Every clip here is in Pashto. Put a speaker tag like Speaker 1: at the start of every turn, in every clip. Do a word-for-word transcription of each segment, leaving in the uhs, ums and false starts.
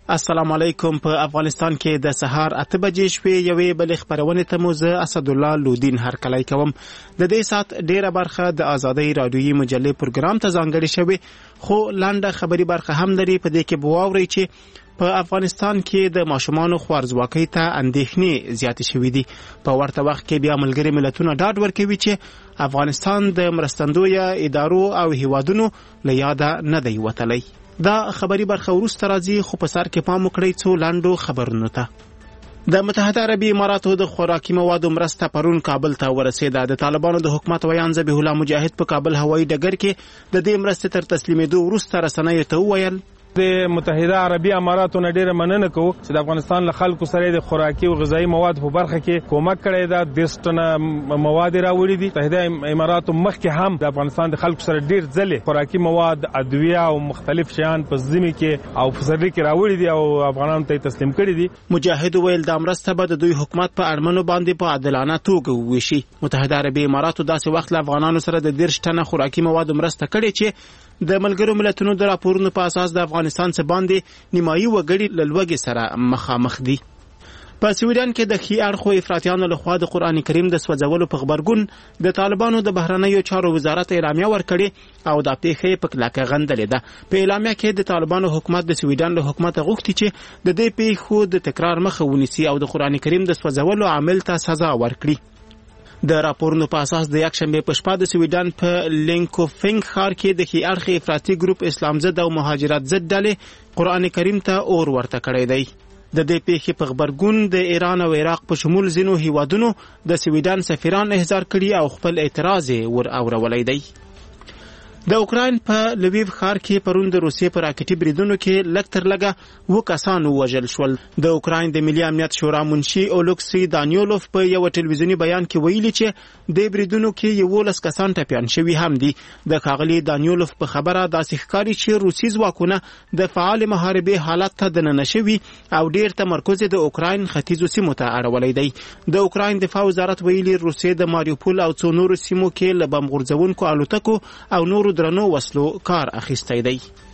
Speaker 1: السلام علیکم. په افغانستان کې د سهار اته بجې شوې یوې بلې خبرونې ته مو زه اسدالله لودین هرکلی کوم. د دې سات ډیره برخه د آزادۍ رادیویي مجلې پروګرام ته ځانګړې شوې، خو لنډه خبري برخه هم لري. په دې کې به واورئ چې په افغانستان کې د ماشومانو خوارځواکۍ ته اندېښنې زیاتې شوې دي. په ورته وخت کې بیا ملګري ملتونه ډاډ ورکوي چې افغانستان د مرستندویه ادارو او هیوادونو له یاده نه دی وتلی. دا خبري برخه وروسته راځي، خو په سر کې پام وکړئ څو لنډو خبرونو ته. د متحده عربي اماراتو د خوراکي موادو مرسته پرون کابل ته ورسېده. د طالبانو د حکومت ویان ذبیح الله مجاهد په کابل هوایي ډګر کې د دې مرستې تر تسلیمېدو وروسته رسنیو ته وویل
Speaker 2: د متحده عربي اماراتو نه ډیره مننه کوو چې د افغانستان له خلکو سره د خوراکي او غذایي مواد په برخه کې کومک کړی دا د ستنه مواد راوړي دي. متحده اماراتو مخکې هم د افغانستان د خلکو سره ډیر ځله خوراکي مواد، ادویه او مختلف شیان په ځمکه کې او فسرلي کې راوړي دي او افغانانو ته تسلیم کړي دي.
Speaker 1: مجاهد ویل دا مرسته به د دوی حکومت په اړمنو باندې په عادلانه توګه وویشي. متحده عربي اماراتو داسې وخت له افغانانو سره د دېرش ټنه خوراکي موادو مرسته کړې چې د ملګرو ملتونو د راپورونو په اساس د افغانستان څخه باندې نیمایي وګړي له لوږې سره مخامخ دي. په سویډن کې د ښي اړخو افراطیانو لخوا د قرآن کریم د سوځولو په غبرګون د طالبانو د بهرنیو چارو وزارت اعلامیه ورکړې او دا پیښه یې په کلکه غندلې ده. په اعلامیه کې د طالبانو حکومت د سویډن له حکومت غوښتي چې د دې پیښو د تکرار مخه ونیسي او د قرآن کریم د سوځولو عامل ته سزا ورکړي. د راپورونو په اساس د یکشنبه په شپه د سویډن په لینکوفینګ ښار کې د ښي اړخ افراطي ګروپ اسلام ضد او مهاجرت ضد ډلې قرآن کریم ته اور ورته کړی دی. د دې پیښې په غبرګون د ایران او عراق په شمول ځینو هیوادونو د سویډن سفیران احضار کړي او خپل اعتراض ور اورولی دی. د اوکراین په لویو ښار کې پرون د روسیې په راکټي بریدونو کې لږ تر لږه اووه کسان ووژل شول. د اوکراین د ملي امنیت شورا منشي اولکسي دانیولوف په یو ټلویزیوني بیان کې ویلي چې د بریدونو کې یوولس کسان ټپیان شوي هم دي. د ښاغلي دانیولوف په خبره داسې ښکاري چې روسي ځواکونه د فعال محاربې حالت ته دننه شوي او ډیر تمرکز د اوکراین ختیځو سیمو ته اړولی دی. د اوکراین دفاع وزارت ویلي روسیې د ماریوپول او څو نورو سیمو کې له بم غورځونکو الوتکو او نورو درنو وسلو کار اخیستی دی.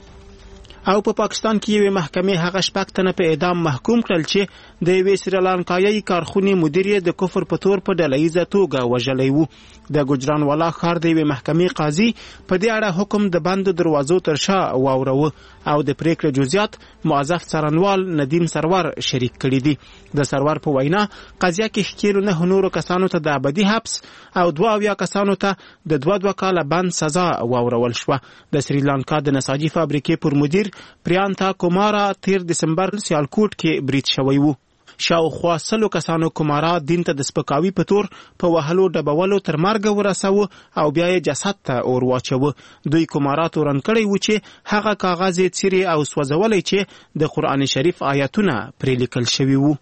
Speaker 1: او په پا پاکستان کې یوې محکمې هغه شپږ تنه په اعدام محکوم کړل چې د یوې سریلانکایي کارخونې مدیر یې د کفر په تور په ډله ییزه توګه وژلی و. د ګجرانوالا ښار د یوې محکمې قاضي په دې اړه حکم د بندو دروازو تر شا واوروه او د پریکړې جزئیات معزف څارنوال ندیم سرور شریک کړي دي. د سرور په وینا قضیه کې ښکیلو نه نورو کسانو ته د ابدي حبس او دوه اویا کسانو ته د دوه دوه کاله بند سزا واورول شوه. د سریلانکا د نساجي فابریکې پر مدیر پریانتا کومارا تیر دسمبر سیالکوټ کې برید شوی وو. شاوخوا سلو کسانو کومارا دین ته د سپکاوي په تور په وهلو ډبولو تر مرګه ورساوه او بیا یې جسد ته اور واچوه. دوی کومارا تورن کړی و چې هغه کاغذ یې څیرې او سوځولی چې د قرآن شریف آیاتونه پرې لیکل شوي وو.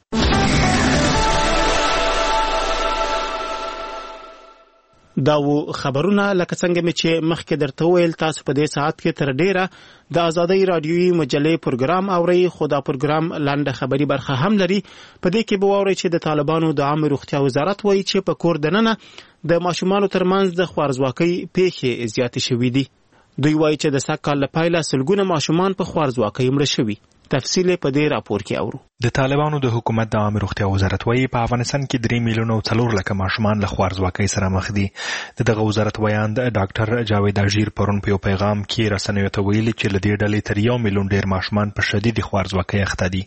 Speaker 1: دا و خبرونه لکه څنګه مې چې مخکې درته وویل، تاسو په دې ساعت کې تر ډیره د آزادۍ رادیویي مجلې پروګرام اورئ، خو دا پروګرام لنډه خبري برخه هم لري. په دې کې به واورئ چې د طالبانو د عامه روغتیا وزارت وایي چې په کور دننه د ماشومانو ترمنځ د خوارځواکۍ پیښې زیاتې شوي دي. دوی وایي چې د سږ کال له پیله سلګونه ماشومان په خوارځواکۍ مړه شوي. تفصیل په دې راپور کې اورو.
Speaker 3: د طالبانو د حکومت د عامه روغتیا وزارت وایي په افغانستان کې درې میلیونه او څلور لکه ماشومان له خوارځواکۍ سره مخ دي. د دغه وزارت ویان د ډاکټر جاوید اژیر پرون په یو پیغام کې رسنیو ته ویلي چې له دې ډلې تر یو میلیون ډېر ماشومان په شدیدې خوارځواکۍ اخته دي.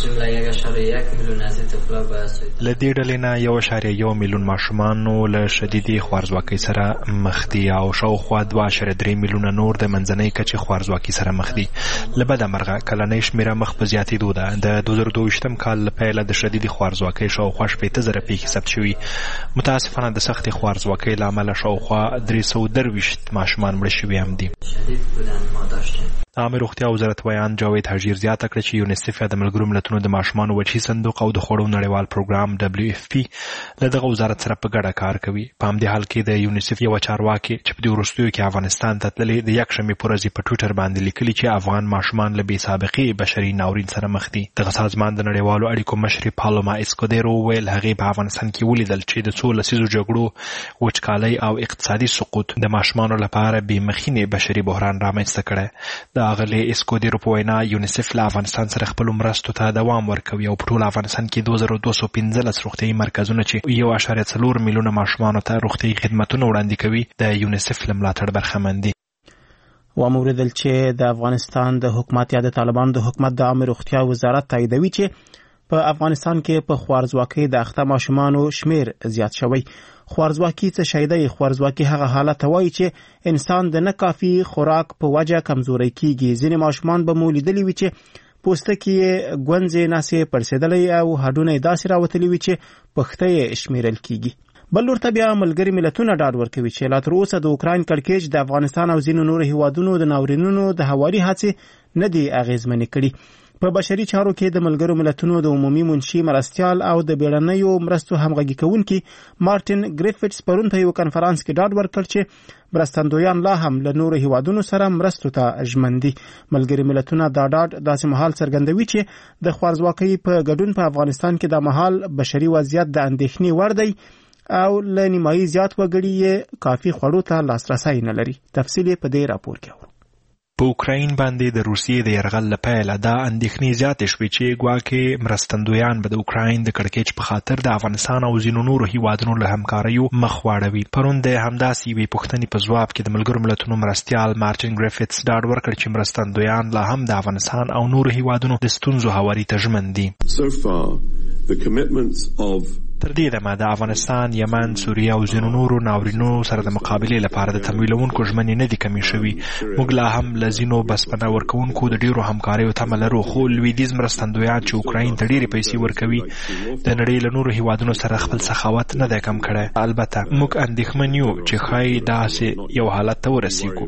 Speaker 3: له دې ډلې نه یو اعشاریه یو میلیون ماشومانو له شدیدې خوارځواکۍ سره مخ دي او شاوخوا دوه اعشاریه درې میلیونه نور د منځنۍ کچې خوارځواکۍ سره مخ دي. له بده مرغه کلنۍ شمېره مخ په زیاتېدو ده. د دوه زره دوه ویشتم کال له پیله د شدیدې خوارځواکۍ شاوخوا شپېته زره پیښې ثبت شوي. متاسفانه د سختې خوارځواکۍ له امله شاوخوا درې سوه درویشت ماشومان مړه شوي هم دي. د عامه روغتیا وزارت ویان جاوید اژیر زیاته کړه چې یونیسف د ملګرو ملګرو ملتونو د ماشومانو وجهي صندوق او د خوړو نړیوال پروګرام دبليو اف پی له دغه وزارت سره په ګډه کار کوي. په همدې حال کې د یونیسف یو چارواکي چې په دې وروستیو کې افغانستان ته تللي د یکشنبې په ورځ په ټویټر باندې لیکلي چې افغان ماشومان له بې سابقې بشري ناورین سره مخ دي. دغه سازمان د نړیوالو اړیکو مشرې پالوما اسکودیرو ویل هغې په افغانستان کې ولیدل چې د څو لسیزو جګړو، وچکالۍ او اقتصادي سقوط د ماشومانو لپاره بې مخینې بشري بحران رامنځته کړی. د اغلې اسکودیرو په وینا یونیسف له افغانستان سره خپلو مرستو ته دوام ورکوي او په ټول افغانستان کې دوه زره دوه سوه پنځلس روغتیایي مرکزونه چې یو اعشاریه څلور میلیونه ماشومانو ته روغتیایي خدمتونه وړاندې کوي د یونیسف له ملاتړ برخمن دي.
Speaker 1: واوریدل چې د افغانستان د حکومت یا د طالبانو د حکومت د عامه روغتیا وزارت تاییدوي چې په افغانستان کې په خوارزواکۍ د اخته ماشومانو شمیر زیات شوی. خوارزواکي څه شی دی؟ خوارزواکي هغه حالت وایي چې انسان د نه کافي خوراک په وجه کمزوري کیږي. ځینې ماشومان به مو لیدلي وي چې پوستکی یې ګونځې ناسې پړسېدلی او هډونه یې داسې راوتلي وي چې پښته یې شمیرل کیږي. بل لورته بیا ملګري ملتونه ډاډ ورکوي چې لا تر اوسه د اوکراین کړکېچ د افغانستان او ځینو نورو هیوادونو د ناورینونو د هواري هڅې نه دي اغېزمنې کړي. په بشري چارو کې د ملګرو ملتونو د عمومي منشي مرستیال او د بیړنیو مرستو همغږي کوونکي مارټین ګریفټس پرون په یو کنفرانس کې ډاډ ورکړ چې مرستندویان لا هم له نورو هیوادونو سره مرستو ته ژمن دي. ملګري ملتونه دا ډاډ داسې مهال څرګندوي چې د خوارزواکۍ په ګډون په افغانستان کې د مهال بشري وضعیت د اندېښنې وړ دی او له نیمایي زیات وګړي یې کافي خوړو ته لاسرسی نه لري. تفصیل یې په دې راپور کې اورو.
Speaker 3: په اوکراین باندې د روسیې د یرغل له پیله دا اندېښنې زیاتې شوې چې ګواکې مرستندویان به د اوکراین د کړکېچ په خاطر د افغانستان او ځینو نورو هیوادونو له همکاریو مخ واړوي. پرون د همداسې یوې پوښتنې په ځواب کې د ملګرو ملتونو مرستیال مارټین ګریفټس ډاډ ورکړ چې مرستندویان لا هم د افغانستان او نورو هیوادونو د ستونزو هواري ته ژمن دي. تر دې دمه د افغانستان، یمن، سوریه او ځینو نورو ناورینو سره د مقابلې لپاره د تمویلونکو ژمنې نه دي کمې شوي. موږ لا هم له ځینو بسپنه ورکوونکو د ډېرو همکاریو تمه لرو، خو لویدیځ مرستندویان چې اوکراین ته ډېرې پیسې ورکوي د نړۍ له نورو هیوادونو سره خپل سخاوت نه دی کم کړی. البته موږ اندېښمن یو چې ښایي داسې یو حالت ته ورسیږو.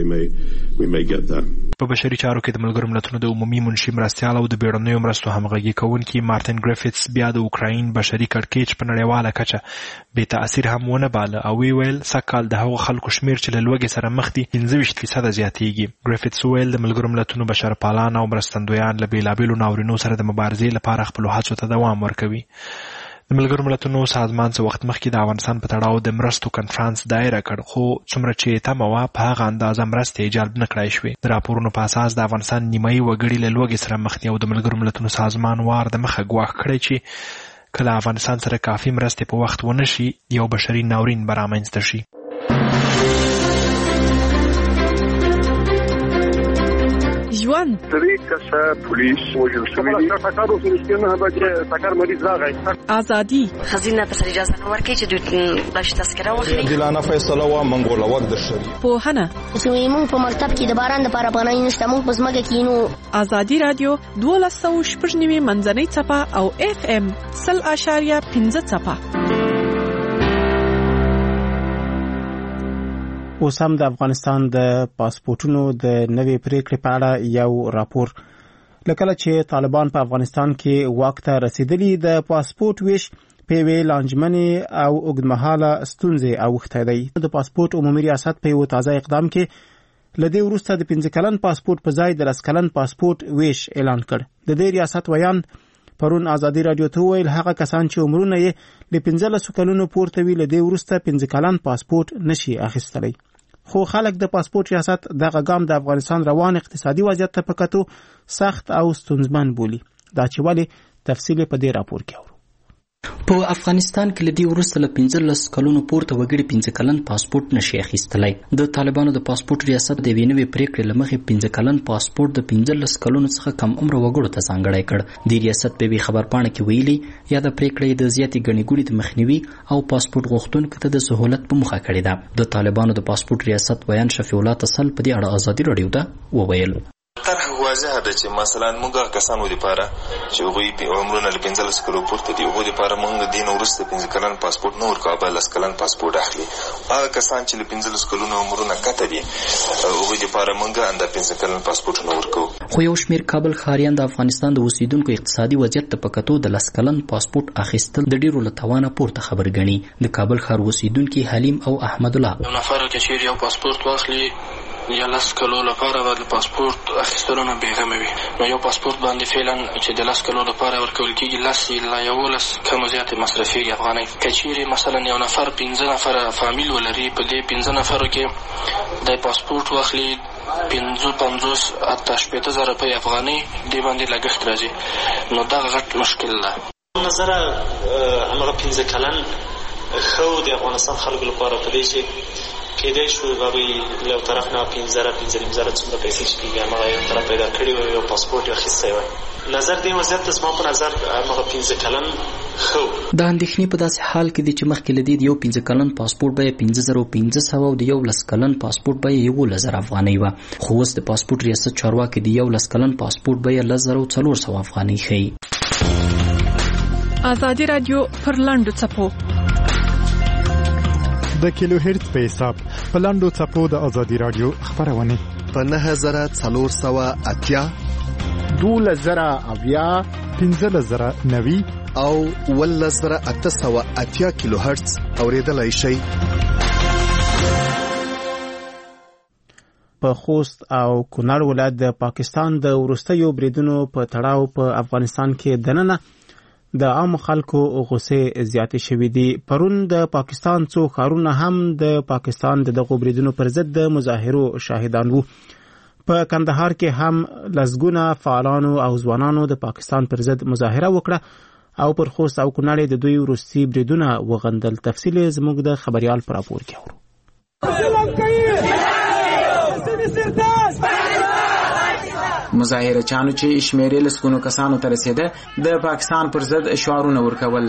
Speaker 3: په بشري چارو کې د ملګرو ملتونو د عمومي منشي مرستیال او د بیړنیو مرستو همغږي کوونکي مارټین ګریفټس بیا د اوکراین بشري کړکېچ په نړیواله کچه بې تاثیر هم ونه باله او وی ویل سږکال د هغو خلکو شمیر چې له لوږې سره مخ دي پنځه ویشت فیصده زیاتېږي. ګریفټس ویل د ملګرو ملتونو بشرپالان او مرستندویان له بېلابېلو ناورینو سره د مبارزې لپاره خپلو هڅو ته دوام ورکوي. د ملګرو ملتونو سازمان څه وخت مخکې د افغانستان په تړاو د مرستو کنفرانس دایره کړ، خو څومره چې تمه وه په هغه اندازه مرستې جلب نه کړای شوې. د راپورونو په اساس د افغانستان نیمایي وګړي له لوږې سره مخ دي او د ملګرو ملتونو سازمان وار د مخه ګواښ کړی چې کله افغانستان سره کافي مرستې په وخت ونه شي یو بشري ناورین به رامنځته شي.
Speaker 4: ژوند
Speaker 5: درې کسه پولیس وژل شوي دي. ټکر وشو نه به ټکر مریض راغی.
Speaker 4: ازادي
Speaker 6: خزینه په اجازه نه ورکړي چې دوی بلش تذکره واخلي.
Speaker 7: عادلانه فیصله و منګول وخت د شری.
Speaker 4: پوهنه
Speaker 8: چې موږ په مکتب کې د باران د لپاره پناه نشته، موږ په ځمکه کې نو.
Speaker 4: ازادي رادیو دولس سوه شپږ نوي منځنۍ څپه او اف ام سل اشاریه پنځه څپه.
Speaker 1: اوس هم د افغانستان د پاسپورتونو د نوې پریکړې په اړه یو راپور. لکه چې طالبان په افغانستان کې واک ته رسیدلي، د پاسپورت ویش په یوې لانجمنې او اوږدمهاله ستونزې اوښتی دی. د پاسپورت عمومي ریاست په یو تازه اقدام کې له دې وروسته د پنځه کلن پاسپورت په ځای د لس کلن پاسپورت ویش اعلان کړ. د دې ریاست ویان پرون ازادي رادیو ته ویل هغه کسان چې عمرونه یې له پنځلسو کلونو پورته وي له دې وروسته پنځه کلن پاسپورت نشي اخیستلی. خو خلک د پاسپورت ریاست دغه ګام د افغانستان روان اقتصادي وضعیت ته په کتو سخت او ستونزمن بولي. دا چې ولې تفصیل په دې راپور کې اورو.
Speaker 9: په افغانستان کې لدی ورسته له پنځلس کلونو پورته وګړي پنځه کلن پاسپورت نشي اخیستلای. د طالبانو د پاسپورت ریاست د وینوي پریکړې لمخې پنځه کلن پاسپورت د پنځلس کلونو څخه کم عمر وګړو ته ځانګړی کړ. د ریاست په خبرپاڼه کې ویلي یا د پریکړې د زیاتې ګڼې ګوڼې د مخنیوي او پاسپورت غوښتونکو ته د سہولت په موخه کړې ده. د طالبانو د پاسپورت ریاست بیان شفیع الله تسل په دې اړه ازادي رادیو ته وویل.
Speaker 10: طرح هو
Speaker 7: واضح ده چې مثلا موږ کسانو لپاره چې هغوی عمرونه له پنځلس کلو پورته دي هغوی لپاره موږ دین وروسته پنځه کلن پاسپورت نه ورکوو بل لس کلن پاسپورت اخلي. هغه کسان چې له پنځلس کلونو عمرونه کته دي هغوی لپاره موږ انده پنځه کلن پاسپورت نه ورکوو.
Speaker 9: خو یو شمېر کابل ښاریان د افغانستان د اوسیدونکو اقتصادي وضعیت ته په کتو د لس کلن پاسپورت اخیستل د ډېرو له توانه پورته خبر ګڼي. د کابل ښار اوسیدونکي حلیم او احمد الله
Speaker 10: یو نفر چې چیرې یو پاسپورت واخلي یا لس کلو لپاره به د پاسپورت اخیستلو نه بېغمه وي، نو یو پاسپورت باندې فعلا چې د لس کلو لپاره ورکول کېږي لس لا یولس کم زیاتې مصرفېږي افغانۍ. که چیرې مثلا یو نفر پنځه نفره فامیل ولري په دې پنځه نفرو کې د پاسپورت واخلي پنځه پنځوس حتی شپېته زره روپۍ افغانۍ دې باندې لګښت راځي، نو دغه غټ مشکل ده.
Speaker 11: نظره همغه پنځه کلن ښه د افغانستان خلکو لپاره په دې چې کېدای شو هغوی له یو طرف نه پنځه زره پنځه نیم زره څومره پیسې چې کېږي همغه یو طرف پیدا کړي وي، یو پاسپورټ یې اخیستی وی. نظر دې وضعیت ته زما په نظر همغه پنځه کلن ښه و.
Speaker 9: د اندېښنې په داسې حال کې دی چې مخکې له دې د یو پنځه کلن پاسپورټ بیه پنځه زره پنځه سوه او د یو لس کلن پاسپورټ بیه یولس زره افغانۍ وه، خو اوس د پاسپورټ ریاست چارواکي د یو لس کلن پاسپورټ بیه لس زره څلور سوه افغانۍ ښیي.
Speaker 4: ازادي راډیو پر لنډو څپو
Speaker 12: د کیلو هرتز په حساب په لاندو څپو د ازادي رادیو خبرونه
Speaker 13: په نهه زره څلور سوه اتیا
Speaker 14: دولس زره اویا
Speaker 12: پنځلس زره نوي
Speaker 13: او ولس زره اته سوه اتیا کیلو هرتز اوریدلای شئ.
Speaker 1: په خوست او کونړ ولایت د پاکستان د وروستیو بریدونو په تړاو په افغانستان کې دننه د عام خلکو غصې زیاتې شوې دي. پرون د پاکستان څو ښارونه هم د پاکستان د دغو بریدونو پر ضد د مظاهرو شاهدان وو. په کندهار کې هم لسګونه فعالانو او ځوانانو د پاکستان پر ضد مظاهره وکړه او پر خوست او کونړ د دوی وروستي بریدونه وغندل. تفصیل زموږ د خبريال پر راپور کې اورو.
Speaker 15: مظاهره چانو چې شمیرې لسګونو کسانو ته رسیده د پاکستان پر ضد شعارونه ورکول.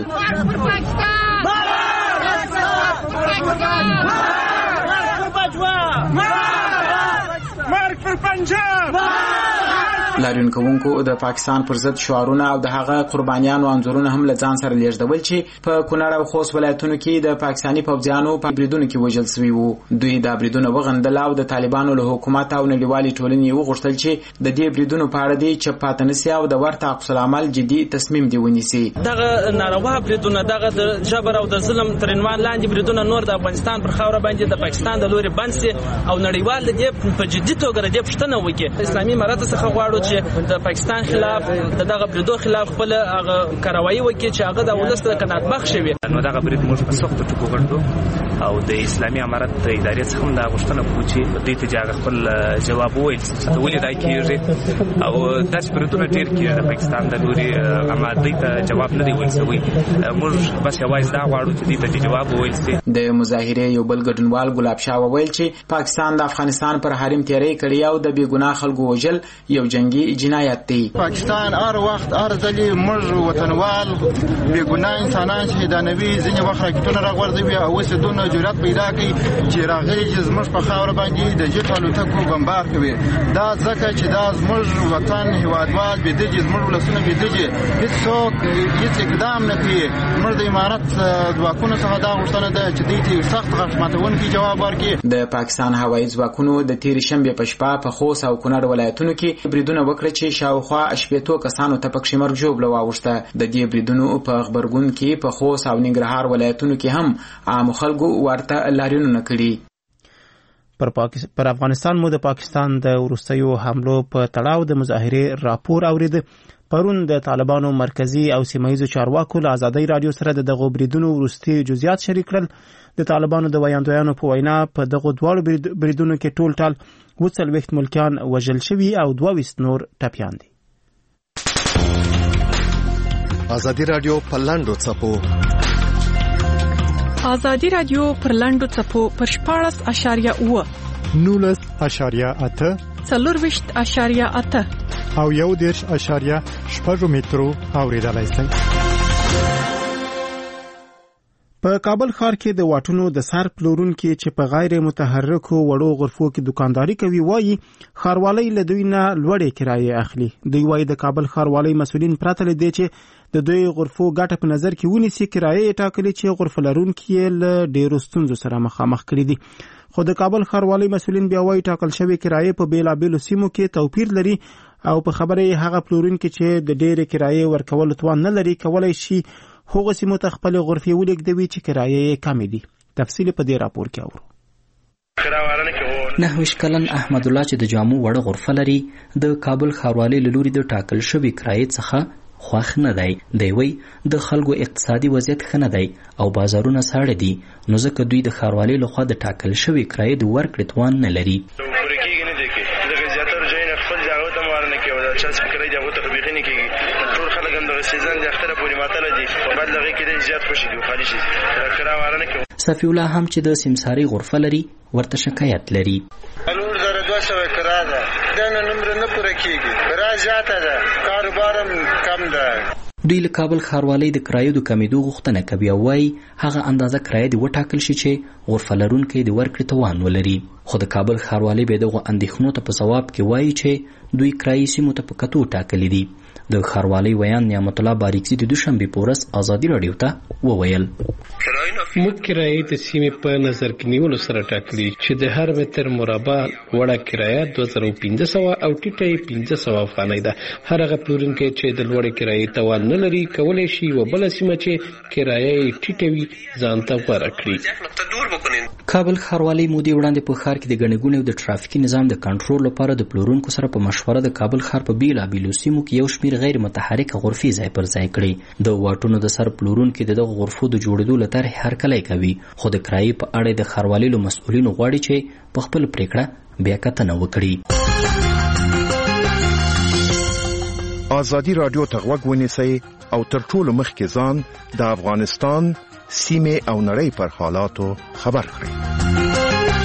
Speaker 15: لاریون کوونکو د پاکستان پر ضد شعارونه او د هغه قربانیانو انځورونه هم له ځان سره لیږدول چې په کونړ او خوست ولایتونو کې د پاکستاني پوځیانو په بریدونو کې وژل شوي وو. دوی دا بریدونه وغندل او د طالبانو له حکومت او نړیوالې ټولنې وغوښتل چې د دې بریدونو په اړه دې چپ پاتې نشي او د ورته عکس العمل جدي تصمیم دی ونیسي.
Speaker 16: دغه ناروا بریدونه دغه د جبر او د ظلم تر عنوان لاندې بریدونه نور د افغانستان پر خاوره باندې د پاکستان د لوري بند سي او نړیوال دې په جدي توګه دې پښتنه وکړي. اسلامي امارات څخه غواړو چې د پاکستان خلاف د دغه بریدو خلاف خپل هغه کاروایی وکړي چې هغه د ولس د قناعت بخښ وي.
Speaker 17: نو دغه برید موږ په سخت ټکو غندو او د اسلامي امارت ادارې څخه هم دا غوښتنه کوو چې دې ته خپل جواب وویل چې ولې دا کېږي او داسې بریدونه ډېر کېږي د پاکستان د لوري اما دې ته جواب نه دی ویل شوی. موږ بس یوازې دا غواړو چې دې ته جواب وویل شي.
Speaker 15: د مظاهرې یو بل ګډونوال ګلاب شاه وویل چې پاکستان د افغانستان پر حریم تیری کړی او د بې ګناه خلکو وژل یو جنگي جنایت دی.
Speaker 18: پاکستان هر وخت هر ځلې موږ وطنوال بې ګناه انسانان شهیدانوي، ځینې وخت راکټونه راغورځوي او اوس دونه جرأت پیدا کوي چې راغلي چې زموږ په خاوره باندې د جیټ الوتکو بمبار کوي. دا ځکه چې دا زموږ وطن هیوادوال بېدجې زموږ ولسونه بېدجې هېڅوک هېڅ اقدام نه کوي. موږ د امارت ځواکونو څخه دا غوښتنه ده چې دوی ته سخت غږ ماتونکی جواب ورکړي.
Speaker 15: د پاکستان هوایي ځواکونو د تېرې شنبې په شپه په خوست او کونړ ولایتونو کې بریدونه وکړه چې شاوخوا شپېتو کسانو ته پکښې مرګ ژوبله واوښته. د دې بریدونو په غبرګون کې په خوست او ننګرهار ولایتونو کې هم عامو خلکو ورته لاریونونه کړي.
Speaker 1: پر, پاکست... پر افغانستان مو د پاکستان د وروستیو حملو په تړاو د مظاهرې راپور اورید. پرون د طالبانو مرکزی او سیمهیزو چارواکو له ازادۍ رادیو سره د دغو بریدونو وروستي جزئیات شریک کړل. د طالبانو د ویاندویانو په وینا په دغو دواړو بریدونو کې ټول ټال اووه څلوېښت ملکیان وژل شوي او دوه ویشت نور ټپیان دي.
Speaker 13: ازادي رادیو په لاندو څپو
Speaker 4: ازادي رادیو پر لاندو څپو پر شپاړس اشاریه اووه
Speaker 12: نولس اشاریه اته
Speaker 4: څلورویشت اشاریه اته
Speaker 12: او یو دېرش اشاریه شپږ مترو اورېدلای شئ.
Speaker 1: په کابل ښار کې د واټونو د سر پلورونکو چې په غیر متحرکو وړو غرفو کې دکانداري کوي وایي ښاروالۍ له دوی نه لوړې کرایې اخلي. دوی وایي د کابل ښاروالۍ مسؤلین پرته له دې چې د دوی غرفو ګټه په نظر کې ونیسي کرایې ټاکلي چې غرفه لرونکي له ډېرو ستونزو سره مخامخ کړي دي. خو د کابل ښاروالۍ مسؤلین بیا وایي ټاکل شوې کرایې په بیلابیلو سیمو کې توپیر لري او په خبره یې هغه پلورونکي چې د ډېرې کرایې ورکولو توان نه لري کولی شي هغه سیمو ته خپل غرفې ولېږدوي چې کرایې یې کمې دي. تفصیل په دې راپور کې اورو.
Speaker 9: نهه ویشت کلن احمد الله چې د جامو وړه غرفه لري د کابل ښاروالۍ له لوري د ټاکل شوې کرایې څخه خوښ نه دی. دی وایي د خلکو اقتصادي وضعیت ښه نه دی او بازارونه ساړه دي نو ځکه دوی د ښاروالۍ لخوا د ټاکل شوې کرایې د ورکړې توان نه لري. صفی الله هم چې د سمساري غرفه لري ورته شکایت لري.
Speaker 19: نور زره دوه سوه کرا ده دا نه نمره نه پوره کېږي کرا زیاته ده کاروبار هم کم ده.
Speaker 9: دوی له کابل ښاروالۍ د کرایو د کمېدو غوښتنه کوي او وایي هغه اندازه کرایه دې وټاکل شي چې غرفه لرونکی د ورکړې توان ولري. خو د کابل ښاروالۍ به دغو اندېښنو ته په ځواب کې وایي چې دوی کرایي سیمو ته په کتو ټاکلي دي. د ښاروالۍ ویان نعمت الله باریکزي د دوشنبې په ورځ ازادي راډیو ته وویل
Speaker 20: موږ کرایې د سیمې په نظر کې نیولو سره ټاکلي چې د هر متر مربع وړه کرایه دوه زره پنځه سوه او ټیټه یې پنځه سوه افغانۍ ده. هر هغه پلورونکی چې د لوړې کرایې توان نه لري کولی شي یوه بله سیمه چې کرایه یې ټیټه وي ځان ته غوره کړي.
Speaker 9: کابل ښاروالۍ مودې وړاندې په ښار کې د ګڼې ګوڼې او د ټرافیکي نظام د کنټرول لپاره د پلورونکو سره په مشوره د کابل ښار په بیلابیلو سیمو کې یو شمېر غیر متحرکه غرفې ځای پر ځای کړي. د واټونو د سر پلورونکي د دغو غرفو د جوړېدو له طرحې هرکلی کوي خو د کرایې په اړه د ښاروالۍ له مسؤلینو غواړي چې په خپله پرېکړه بیا کتنه وکړي.
Speaker 13: ازادي راډیو ته غوږ ونیسئ او تر ټولو مخکې ځان د افغانستان سیمې او نړۍ پر حالاتو خبر کړئ.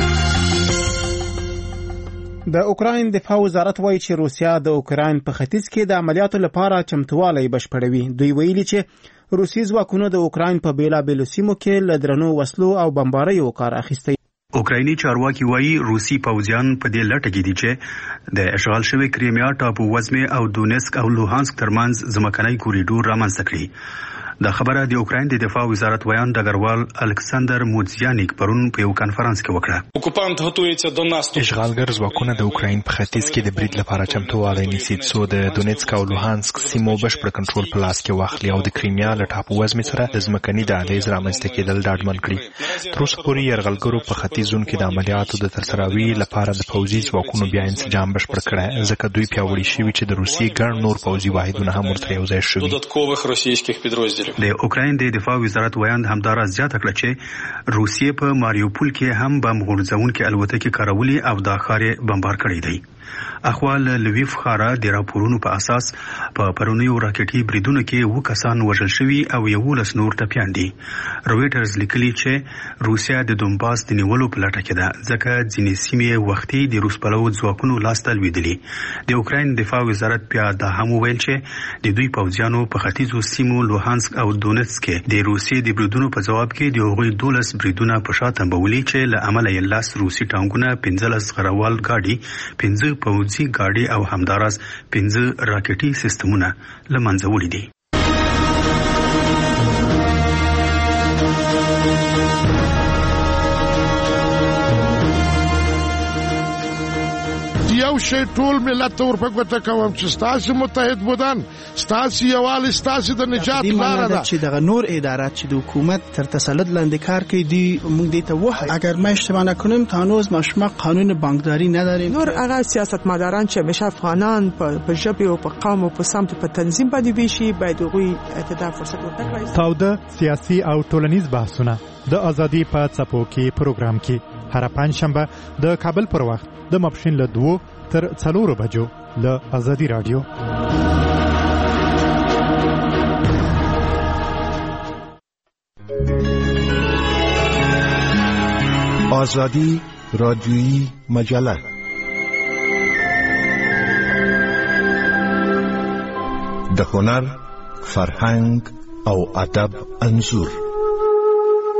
Speaker 1: د اوکراین دفاع وزارت وایي چې روسیا د اوکراین په ختیځ کې د عملیاتو لپاره چمتوالی بشپړوي. دوی ویلي چې روسي ځواکونو د اوکراین په بیلابیلو سیمو کې له درنو وسلو او بمباریو کار اخیستی.
Speaker 21: اوکرایني چارواکي وایي روسي پوځیان په دې لټه کې دي چې د اشغال شوی کریمیا ټاپو وزمې او دونیسک او لوهانسک ترمنځ ځمکنی کوریډور رامنځته کړي. دا خبره د اوکراین د دفاع وزارت ویان ډګروال الکساندر موزیانیک پرون په یو کانفرنس کې وکړه.
Speaker 22: اوکوپانت هڅوي د ناستو
Speaker 3: اشغالګر ځواکونه د اوکراین په ختیځ کې د برید لپاره چمتووالی نیسي څو د دونیتسک او لوهانسک سیمو بشپړ کنټرول په لاس کې واخلي او د کریمیا له ټاپو وزمې سره د ځمکني دهلیز رامنځته کېدل ډاډمن کړي. تر اوسه پورې یرغلګرو په ختیځ زون کې د عملیاتو د ترسروي لپاره د پوځي ځواکونو بیا انسجام بشپړ کړی ځکه دوی پیاوړي شوي چې د روسیې ګڼ نور پوځي واحدونه هم ورته یوځای شوي.
Speaker 21: د اوکراین دفاع وزارت ویان همدارا زیاته کړه چې روسیې په ماریوپول کې هم بم غورځونکي الوتکې کارولي او دا ښار یې بمبار کړی دی. اخوال لویف ښاره د راپورونو په اساس په پرونیو راکټي بریدونو کې اووه کسان وژل شوي او یولس نور ټپیان دي. رویټرز لیکلي چې روسیا د دونباس د نیولو په لټه کې ده ځکه ځینې سیمې وختي د روس پلو ځواکونو لاسته لوېدلي. د اوکراین دفاع وزارت بیا دا هم وویل چې د دوی پوځیانو په ختیځو سیمو لوهانسک او دونیتسک کې د روسیې د بریدونو په جواب کې د هغوی دولس بریدونه په شا تنبولي چې له امله یې لس روسي ټانکونه پنځلس غروال ګاډي پنځه پوځي ګاډي او همداراز پنځه راکټي سیستمونه له منځه وړي دي.
Speaker 23: یو شی ټول ملت ته ورپکوته کوم چې ستاسو متحد بودن ستاسو یووالی ستاسو د نجات لاره ده
Speaker 24: چې دغه نور ادارات چې د حکومت تر تسلط لاندې کار کوي دی موږ دې ته وایو اگر ما اشتباه نکنم تا هنوز ما قانون بانکداری نداریم.
Speaker 4: نور هغه سیاستمداران چې همیشه افغانان په ژبه او په قوم او په سمت په تنظیم باندې ویشي باید هغوی ته فرصت ورکړي.
Speaker 12: تاوده سیاسي او ټولنیز بحثونه د ازادي په څپو کې پروګرام کې هر پنځشنبه د کابل پر وخت د ماپښین له دوو تر څلورو بجو له ازادي رادیو.
Speaker 13: ازادي رادیویی مجله د هنر، فرهنګ او ادب انځور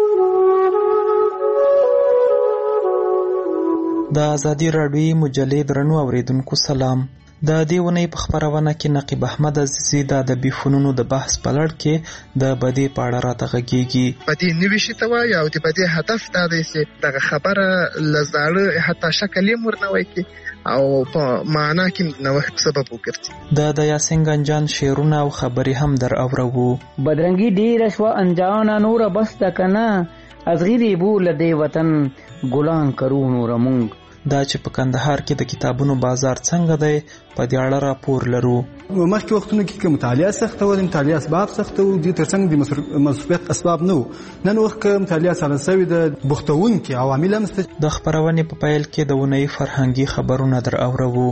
Speaker 2: د ازادي راډیوي مجلې درنو اوریدونکو سلام. د دې ونې په خبرونه کې نقیب احمد عزیزي د ادبي فنونو د بحث په لړ کې د بدی په اړه راته غږیږي.
Speaker 5: بدی نوي شي ته وایي او د بدی هدف دا دی چې دغه خبره لزاړه حتی شکل یې ورنوي کې او په معنا کې نوښت سبب وګرځي.
Speaker 2: د د یاسین گنجان شعرونه او خبرې هم در اورو.
Speaker 6: بدرنګي ډیر شو انجان نور بس تکنا از غیری بول دی وطن ګلان کرو نور مونږ.
Speaker 2: دا چې په کندهار کې د کتابونو بازار څنګه دی په دې اړه راپور لرو.
Speaker 8: مخکې وختونو کې کوم مطالعه سخته و، د مطالعه اسباب سخته و، د ترڅنګ د مسؤلیت اسباب نه و. نن وخت کې مطالعه سره سوي د بوختونکو عوامل هم ست.
Speaker 2: د خبرونې په پیل کې د ونې فرهنګي خبرونه در اورو.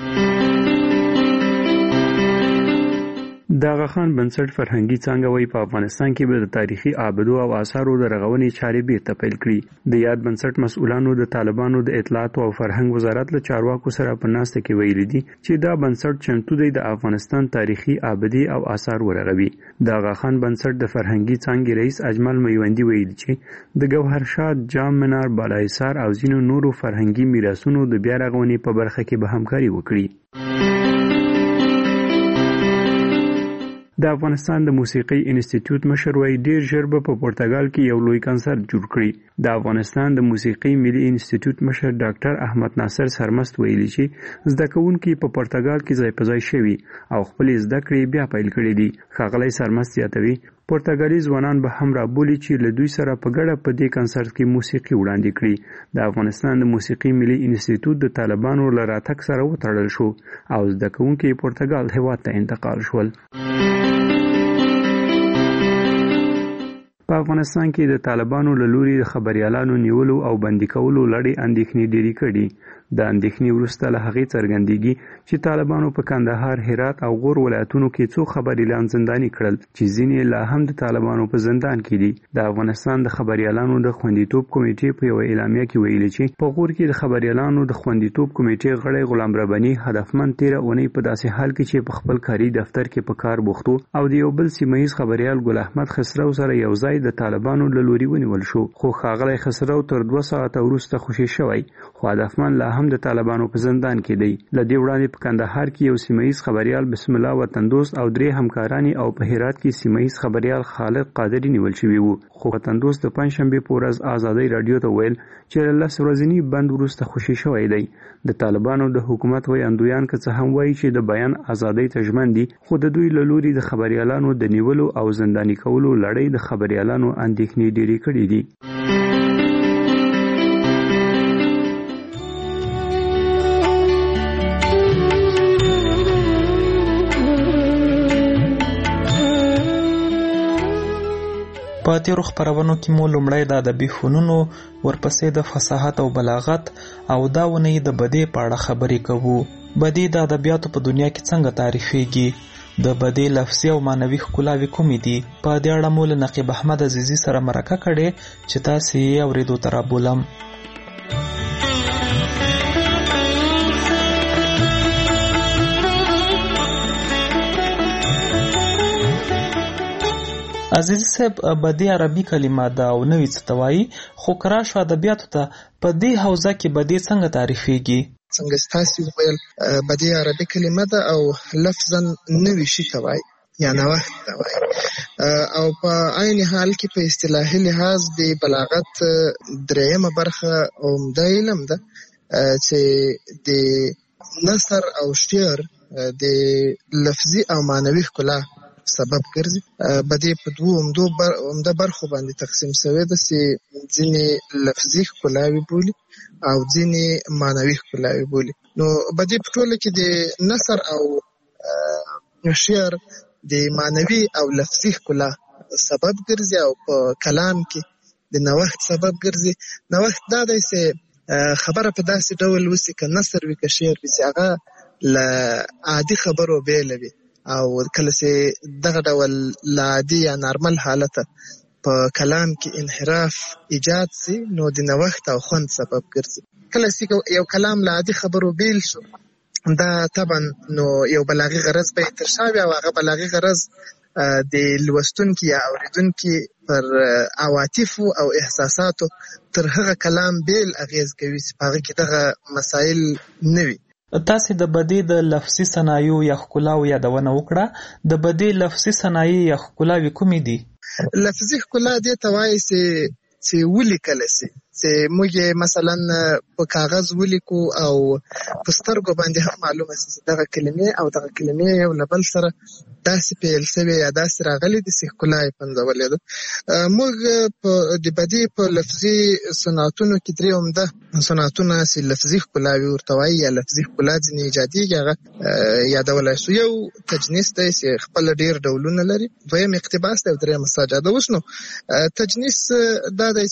Speaker 25: د آغاخان بنسټ فرهنګي څانګه وایي په افغانستان کې به د تاریخي آبدو او آثارو د رغونې چارې بیرته پیل کړي. د یاد بنسټ مسؤلانو د طالبانو د اطلاعات او فرهنګ وزارت له چارواکو سره په ناسته کې ویلي دي چې دا بنسټ چمتو دی د افغانستان تاریخي آبدي او آثار ورغوي. د آغاخان بنسټ د فرهنګي څانګې رئیس اجمل میوندي ویلي چې د ګوهرشاد، جام منار، بالاحصار او ځینو نورو فرهنګي میراثونو د بیا رغونې په برخه کې به همکاري وکړي. د افغانستان د موسیقي انسټیټیوټ مشر وایي ډیر ژر به په پرتګال کې یو لوی کنسرت جوړ کړي. د افغانستان د موسیقي ملي انسټیټیوټ مشر ډاکټر احمد ناصر سرمست ویلي چې زده کوونکي په پرتګال کې ځای په ځای شوي او خپل زده کړې بیا پیل کړې دي. ښاغلی سرمست زیاتوي پرتګالي ځوانان به هم رابولي چې له دوی سره په ګډه په دې کنسرت کې موسیقي وړاندې کړي. د افغانستان د موسیقي ملي انسټیټیوټ د طالبانو له راتګ سره وتړل شو او زده کوونکي پرتګال هېواد ته انتقال شول. په افغانستان کې د طالبانو له لوري د خبريالانو نیولو او بندي کولو لړۍ اندېښنې ډېرې کړي. د اندېښنې وروسته له هغې څرګندېږي چې طالبانو په کندهار، هرات او غور ولایتونو کې څو خبریالان زنداني کړل چې ځینې لا هم د طالبانو په زندان کې دي. د افغانستان د خبریالانو د خوندیتوب کمیټې په یوه اعلامیه کې ویلي چې په غور کې د خبریالانو د خوندیتوب کمیټې غړی غلام رباني هدفمند تیره اونۍ په داسې حال کې چې په خپل کاري دفتر کې په کار بوخت و او د یو بل سیمه ییز خبریال ګل احمد خسرو سره یو ځای د طالبانو له لوري ونیول شو. خو ښاغلی خسرو تر دوه ساعته وروسته خوشي شوی، خو هدفمند لا هم د طالبانو په زندان کې دی. له دې وړاندې په کندهار کې یو سیمه ییز خبریال بسم الله وطن دوست او درې همکارانی او په هرات کې سیمه ییز خبریال خالد قادری نیول شوی وو. خو وطن دوست د پنځشنبه په ورځ ازادي رادیو ته ویل چې له ورځنی بند وروسته خوشي شوی دی. د طالبانو د حکومت وای اندویان که څه هم وایي چې د بیان ازادۍ ته ژمن دي، خو د دوی له لوري د خبریالانو د نیولو او زنداني کولو لړۍ د خبریالانو اندېښنې ډېرې کړې دي.
Speaker 2: په تیرو خپرونو کې مو لومړی د ادبي فنونو، ورپسې د فصاحت او بلاغت او دا ونې د بدی په اړه خبرې کوو. بدی د ادبیاتو په دنیا کې څنګه تعریفېږي؟ د بدی لفظي او معنوي ښکلاوې کومې دي؟ په دې اړه مو له نقیب احمد عزیزي سره مرکه کړې چې تاسې یې اورېدو ته رابولم. عزیزي صاحب، بدی عربي کلمه ده او نوې څه ته وایي، خو که راشو ادبیاتو ته په دې حوزه کې بدی څنګه تعریفېږي؟
Speaker 5: څنګه ستاسې وویل بدی عربي کلمه ده او لفظا نوي شي ته وایي یا نوښت ته وایي، او په عین حال کې په اصطلاحي لحاظ د بلاغت درېیمه برخه عمده علم ده چې د نثر او شعر د لفظي او معنوي ښکلا سبب ګرځي. بدی په دوه عمدو عمده برخو باندې تقسیم شوی ده چې ځینې لفظي ښکلاوې بولي او ځینې معنوي ښکلاوې بولي. نو بدی په ټوله کې د نثر او شعر د معنوي او لفظي ښکلا سبب ګرځي او په کلام کې د نوښت سبب ګرځي. نوښت دا دی چې خبره په داسې ډول وسي که نثر وي که شعر وي چې هغه له عادي خبرو بیله وي او کله چې دغه ډول له عادي یا نارمل حالته په کلام کې انحراف ایجاد سي نو د نوښت او خوند سبب ګرځي. کله چې یو کلام له عادي خبرو بیل شو دا طبعا نو یو بلاغي غرض به تر شا وي او هغه بلاغي غرض د لوستونکي یا اوریدونکي پر عواطفو او احساساتو تر هغه کلام بیل اغیز کوي چې په هغه کې دغه مسایل نه وي.
Speaker 2: تاسې د بدی د لفظي صنایعو یا ښکلاو یادونه وکړه. د بدی لفظي صنایع یا ښکلاوې کومې دي؟
Speaker 5: لفظي ښکلا دې ته وایي چې چې ولیکلی سي، چې موږ مثلا په کاغذ ولیکو او په سترګو باندې هم معلومه سي چې دغه کلمې او دغه کلمې یو له بل سره داسې پیل سوې یا داسې راغلي دي چې ښکلا یې پنځولې ده. موږ په د بدي په لفظي صنعتونو کې درې عمده صنعتونه چې لفظي ښکلاوې ورته وایي یا لفظي ښکلا ځینې ایجادېږي هغه یادولی شو. یو تجنیس دی چې خپله ډېر ډولونه لري، دویم اقتباس دی او دریم سجاده. اوس نو تجنیس دا دی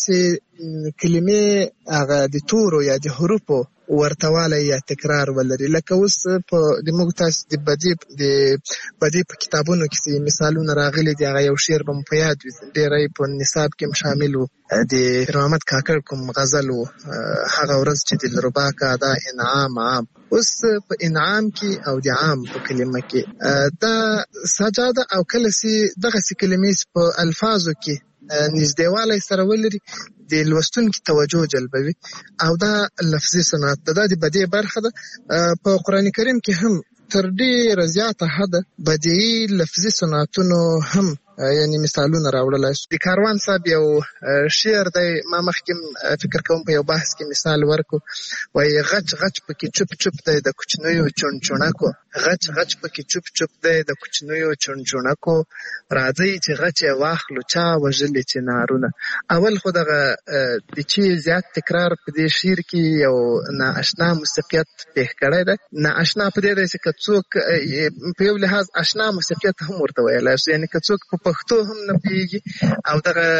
Speaker 5: چې کلمې هغه د تورو یا د حروفو ورتوالی یا تکرار ولري. لکه اوس په د موږ تاسو د بدی د بدی په کتابونو کې مثالونه راغلي دي، هغه یو شعر به مو په یاد وي، ډېری په نصاب کې هم شامل و، د پیر محمد کاکړ کوم غزل و، هغه ورځ چې دلربا کا دا انعام عام. اوس په انعام کې او د عام په کلمه کې دا سجاده او کله چې دغسې کلمې په الفاظو کې نږدېوالی سره ولري د لوستونکي توجه جلبوي او دا لفظي صنعت ده. دا د بدیع برخه ده. په قرآن کریم کې هم تر ډېره زیاته حده بدیعي لفظي صنعتونو هم یعنی مثالونه راوړلای شو. د کاروان صاحب یو شعر دی، ما مخکې فکر کوم په یو بحث کې مثال ورکو، وایي غچ غچ پکې چوپ چوپ دی د کوچنیو چونچونکو، غچ غچ پکې چوپ چوپ دی د کوچنیو چونچونکو، راځئ چې غچ یې واخلو چا وژلي چې نارونه. اول خو دغه د چې زیات تکرار په دې شعر کې یو نااشنا موسیقیت پېښ کړی دی. نااشنا په دې دی چې که څوک په یو لحاظ اشنا موسیقیت هم ورته ویلی شو، یعنې که څوک په پښتو هم نه پوهېږي او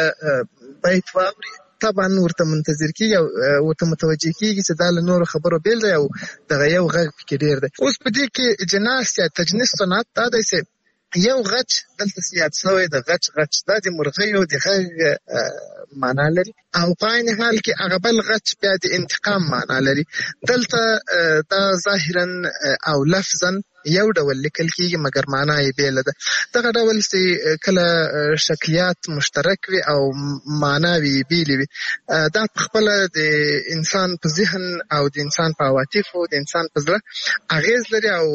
Speaker 5: دغه بیت واوري طبعا ورته منتظر کېږي او ورته متوجه کېږي چې دا له نورو خبرو بیل دی او دغه یو غږ پکې ډېر دی. اوس په دې کې جناس یا تجنیس صنعت دا دی چې یو غچ دلته یاد شوی د غچ غچ دا د مرغیو د غږ معنا لري او په عین حال کې هغه بل غچ بیا د انتقام معنا لري. دلته دا ظاهرا او لفظا یو ډول لیکل کېږي مګر معنا یې بیله ده. دغه ډول چې کله شکلیات مشترک وي او معناوې یې بیلې وي، دا پخپله د انسان په ذهن او د انسان په عواطفو د انسان په زړه اغېز لري او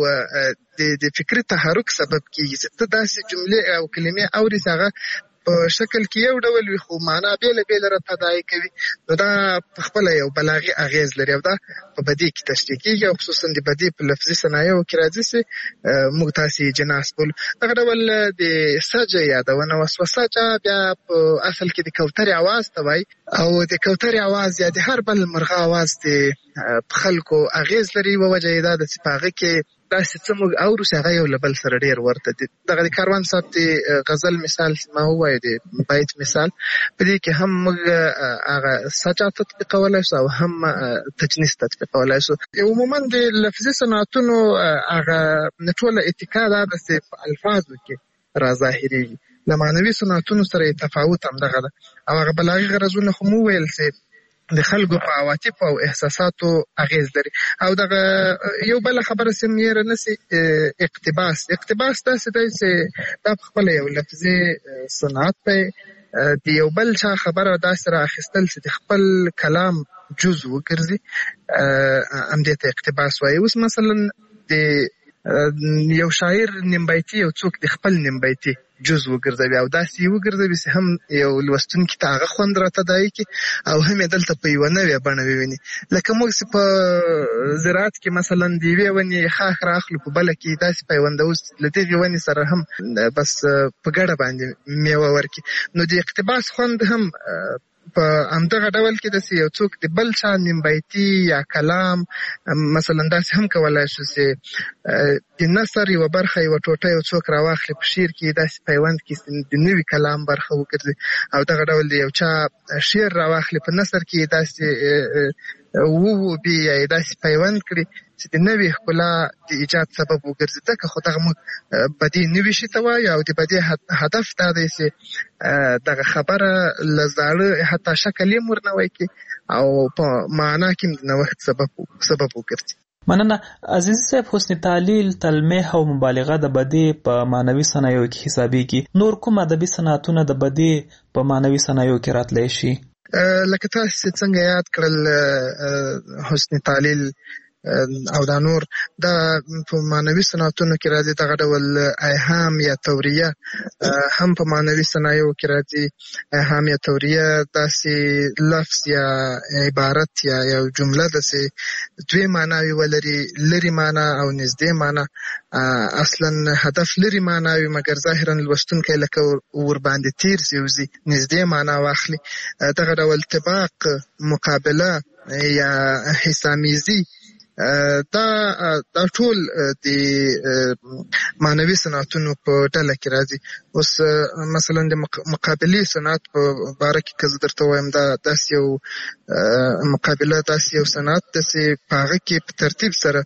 Speaker 5: د فکري تحرک سبب کېږي چې ته داسې جملې او کلمې اورې چې هغه په شکل کې یو ډول وي خو معنا بیله بیله راته ادعا کوي. نو دا پخپله یو بلاغي اغېز لري او دا په بدیع کې تشریح کېږي او خصوصا د بدیع په لفظي صنایعو کې راځي چې موږ تاسې جناس بولو. دغه ډول د سجه یادونه وسوه. سجه بیا په اصل کې د کوترې اواز ته وایي او د کوترې اواز یا د هر بل مرغه اواز د په خلکو اغېز لري. یوه وجه یې دا ده چې په هغه کې داسې څه موږ اورو چې هغه یو له بل سره ډېر ورته دي. دغه د کاروان صاحب د غزل مثال ما ووایو د بیت مثال، په دې کې هم موږ هغه سجا تطبیقولی شو او هم تجنیس تطبیقولی شو. عموما د لفظي صنعتونو هغه ټوله اتکا دا ده چې په الفاظو کې راظاهرېږي. له معنوي صنعتونو سره یې تفاوت همدغه ده او هغه بلاغي غرضونه خو مو وویل چې د خلکو په عواطفو او احساساتو اغېز لري. او دغه یو بله خبره چې م هېره نه سي، اقتباس. اقتباس داسې دی چې دا پخپله یو لفظي صنعت دی، د یو بل چا خبره داسې را اخیستل چې د خپل کلام جز وګرځي، همدې ته اقتباس وایي. اوس مثلا د یو شاعر نیمبیتي یو څوک د خپل نیمبیتي جز وګرځوي او داسې یې وګرځوي چې هم یو لوستونکي ته هغه خوند راته ادعا کړي او هم یې دلته په یوه نوې بڼه وویني. لکه موږ چې په زراعت کې مثلا د یوې ونې ښاخ رااخلو په بله کې داسې پیوندوو له دغې ونې سره هم بس په ګډه باندې میوه ورکړي. نو د اقتباس خوند هم په همدغه ډول کې داسې یو څوک د بل چا نیمبیتي یا کلام مثلا داسې هم کولی شو چې د نثر یوه برخه یوه ټوټه یو څوک راواخلي په شعر کې داسې پیوند کې د نوي کلام برخه وګرځي او دغه ډول د یو چا شعر راواخلي په نثر کې داسې ووبي یا یې داسې پیوند کړي چې د نوې ښکلا د ایجاد سبب وګرځي. ځکه خو دغه موږ بدیع نوي شي ته وایو او د بدیع هدف دا دی چې دغه خبره له زاړه حتی شکل یې ورنوی کړي او په معنا کې د نوښت سبب سبب وګرځي.
Speaker 2: مننه. عزیز صاحب، حسن تعلیل، تلمیح او مبالغه د بدیع په معنوي صنایعو کې حسابېږي. نور کوم ادبي صنعتونه د بدیع په معنوي صنایعو کې راتلی شي؟
Speaker 5: لکه تاسو څنګه یاد کړل، حسن تعلیل او دا نور دا په معنوي صنعتونو کې راځي. دغه ډول ایهام یا توریه هم په معنوي صنایعو کې راځي. ایهام یا توریه داسې لفظ یا عبارت یا یو جمله داسې دوی معناوي ولري، لري معنا او نږدې معنا. اصلا هدف لري معنا وي، مګر ظاهرا لوستونکی لکه ور باندې تیر سي نږدې معنا واخلي. دغه ډول طباق، مقابله یا حسامیزي دا دا ټول د معنوي صنعتونو په ډله کې راځي. اوس مثلا د مقابلې صنعت په باره کې که زه درته وایم، دا داسې یو مقابله داسې یو صنعت داسې په هغه کې په ترتیب سره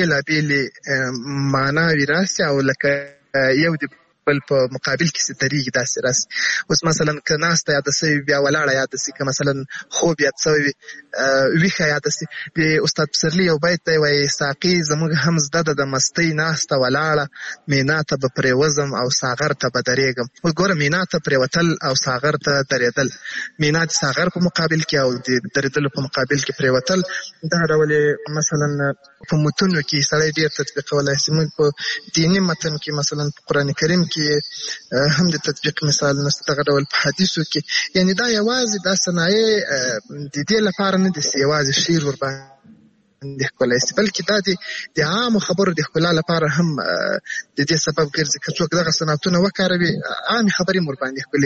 Speaker 5: بېلابېلې معناوې راسي او لکه یو د بل په مقابل کې څه درېږي داسې راسي. اوس مثلا که ناسته یاده سوي بیا ولاړه یاده سي، که مثلا خوب یاد سوی وي ویښه یاده سي. د استاد پسرلي یو بیت دی وایي: ساقي زموږ هم زده ده د مستۍ ناسته ولاړه، مینا ته به پرېوځم او ساغر ته به درېږم. اوس ګوره، مینا ته پرېوتل او ساغر ته درېدل، مینا د ساغر په مقابل کې او د درېدلو په مقابل کې پرېوتل. دغه ډول مثلا په متونو کې سړی ډېر تطبیقولی سي. موږ په دیني متن کې مثلا په قرآن کریم کې هم د تطبیق مثال نشته. دغه ډول په حدیثو کې، یعنی دا یوازې دا صنایع د دې لپاره نه دي چې یوازې شعر ورباندې ښکلی سي، بلکې دا د عامو خبرو د ښکلا لپاره هم د دې سبب ګرځي. که څوک دغه صنعتونه وکاروي، عامې خبرې هم ورباندې ښکلې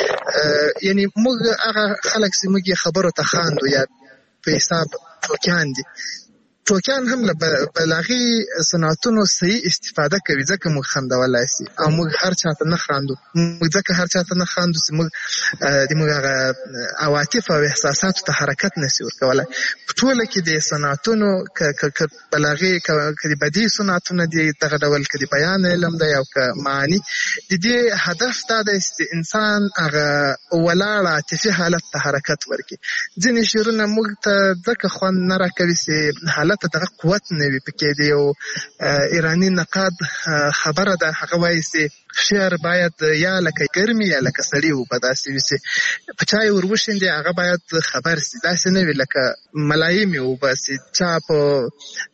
Speaker 5: کېږي. یعنی موږ هغه خلک چې موږ یې خبرو ته خاندو یا په حساب ټوکیان دي، ټوکیان هم له بلاغي صنعتونو صحیح استفاده کوي، ځکه موږ خندولی سي. او موږ هر چاته نه خاندو، موږ ځکه هر چاته نه خاندو چې موږ د موږ هغه عواطف او احساساتو ته حرکت نسي ورکولی. په ټوله کې د صنعتونو که بلاغي که د بدیع صنعتونه دي، دغه ډول که د بیان علم دی او که معاني، د دې هدف دا دی چې د انسان هغه ولاړ عاطفي حالت ته حرکت ورکړي. ځینې شعرونه موږ ته ځکه خوند نه راکوي چې حالت ته دغه قوت نه وي پکې. د یو ایراني نقاد خبره ده، هغه وایي چې شعر باید یا لکه ګرمي یا لکه سړي وبه داسې وي چې په چا یې ور وشیندې هغه باید خبر سي، داسې نه وي لکه ملایم یې وباسي، چا په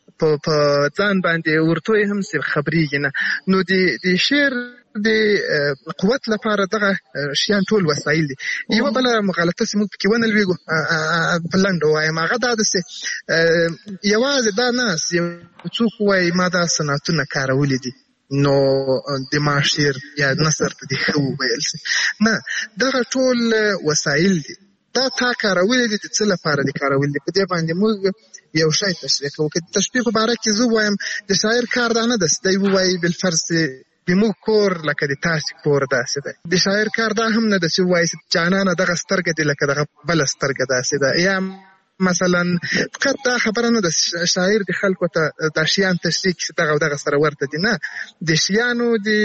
Speaker 5: په ځان باندې ورتوی هم سي خبرېږي نه. نو د شعر د قوت لپاره دغه شیان ټول وسایل دي. یوه بله مغالطه چې موږ پکې ونه لویږو په لنډه ووایم، هغه دا ده چې یوازې دا نه یو څوک ووایي ما دا صنعتونه کارولي دي نو د ما شعر یا نثر ته دې ښه وویل شي. نه، دغه ټول وسایل دي. دا تا کارولي دي د څه لپاره دي کارولي دي، په دې باندې موږ یو شی تشریح کوو. که د تشبیه په باره کې زه ووایم، د شاعر کار دا نه ده چې دی ووایي بالفرض زموږ کور لکه د تاسې کور داسې دی. د شاعر کار دا هم نه ده چې ووایي جانانه دغه سترګه دې لکه دغه بله سترګه داسې ده. یا مثلا فقط دا خبره نه ده شاعر د خلکو ته دا شیان تشریح کړي چې دغه او دغه سره ورته دي. نه، د شیانو د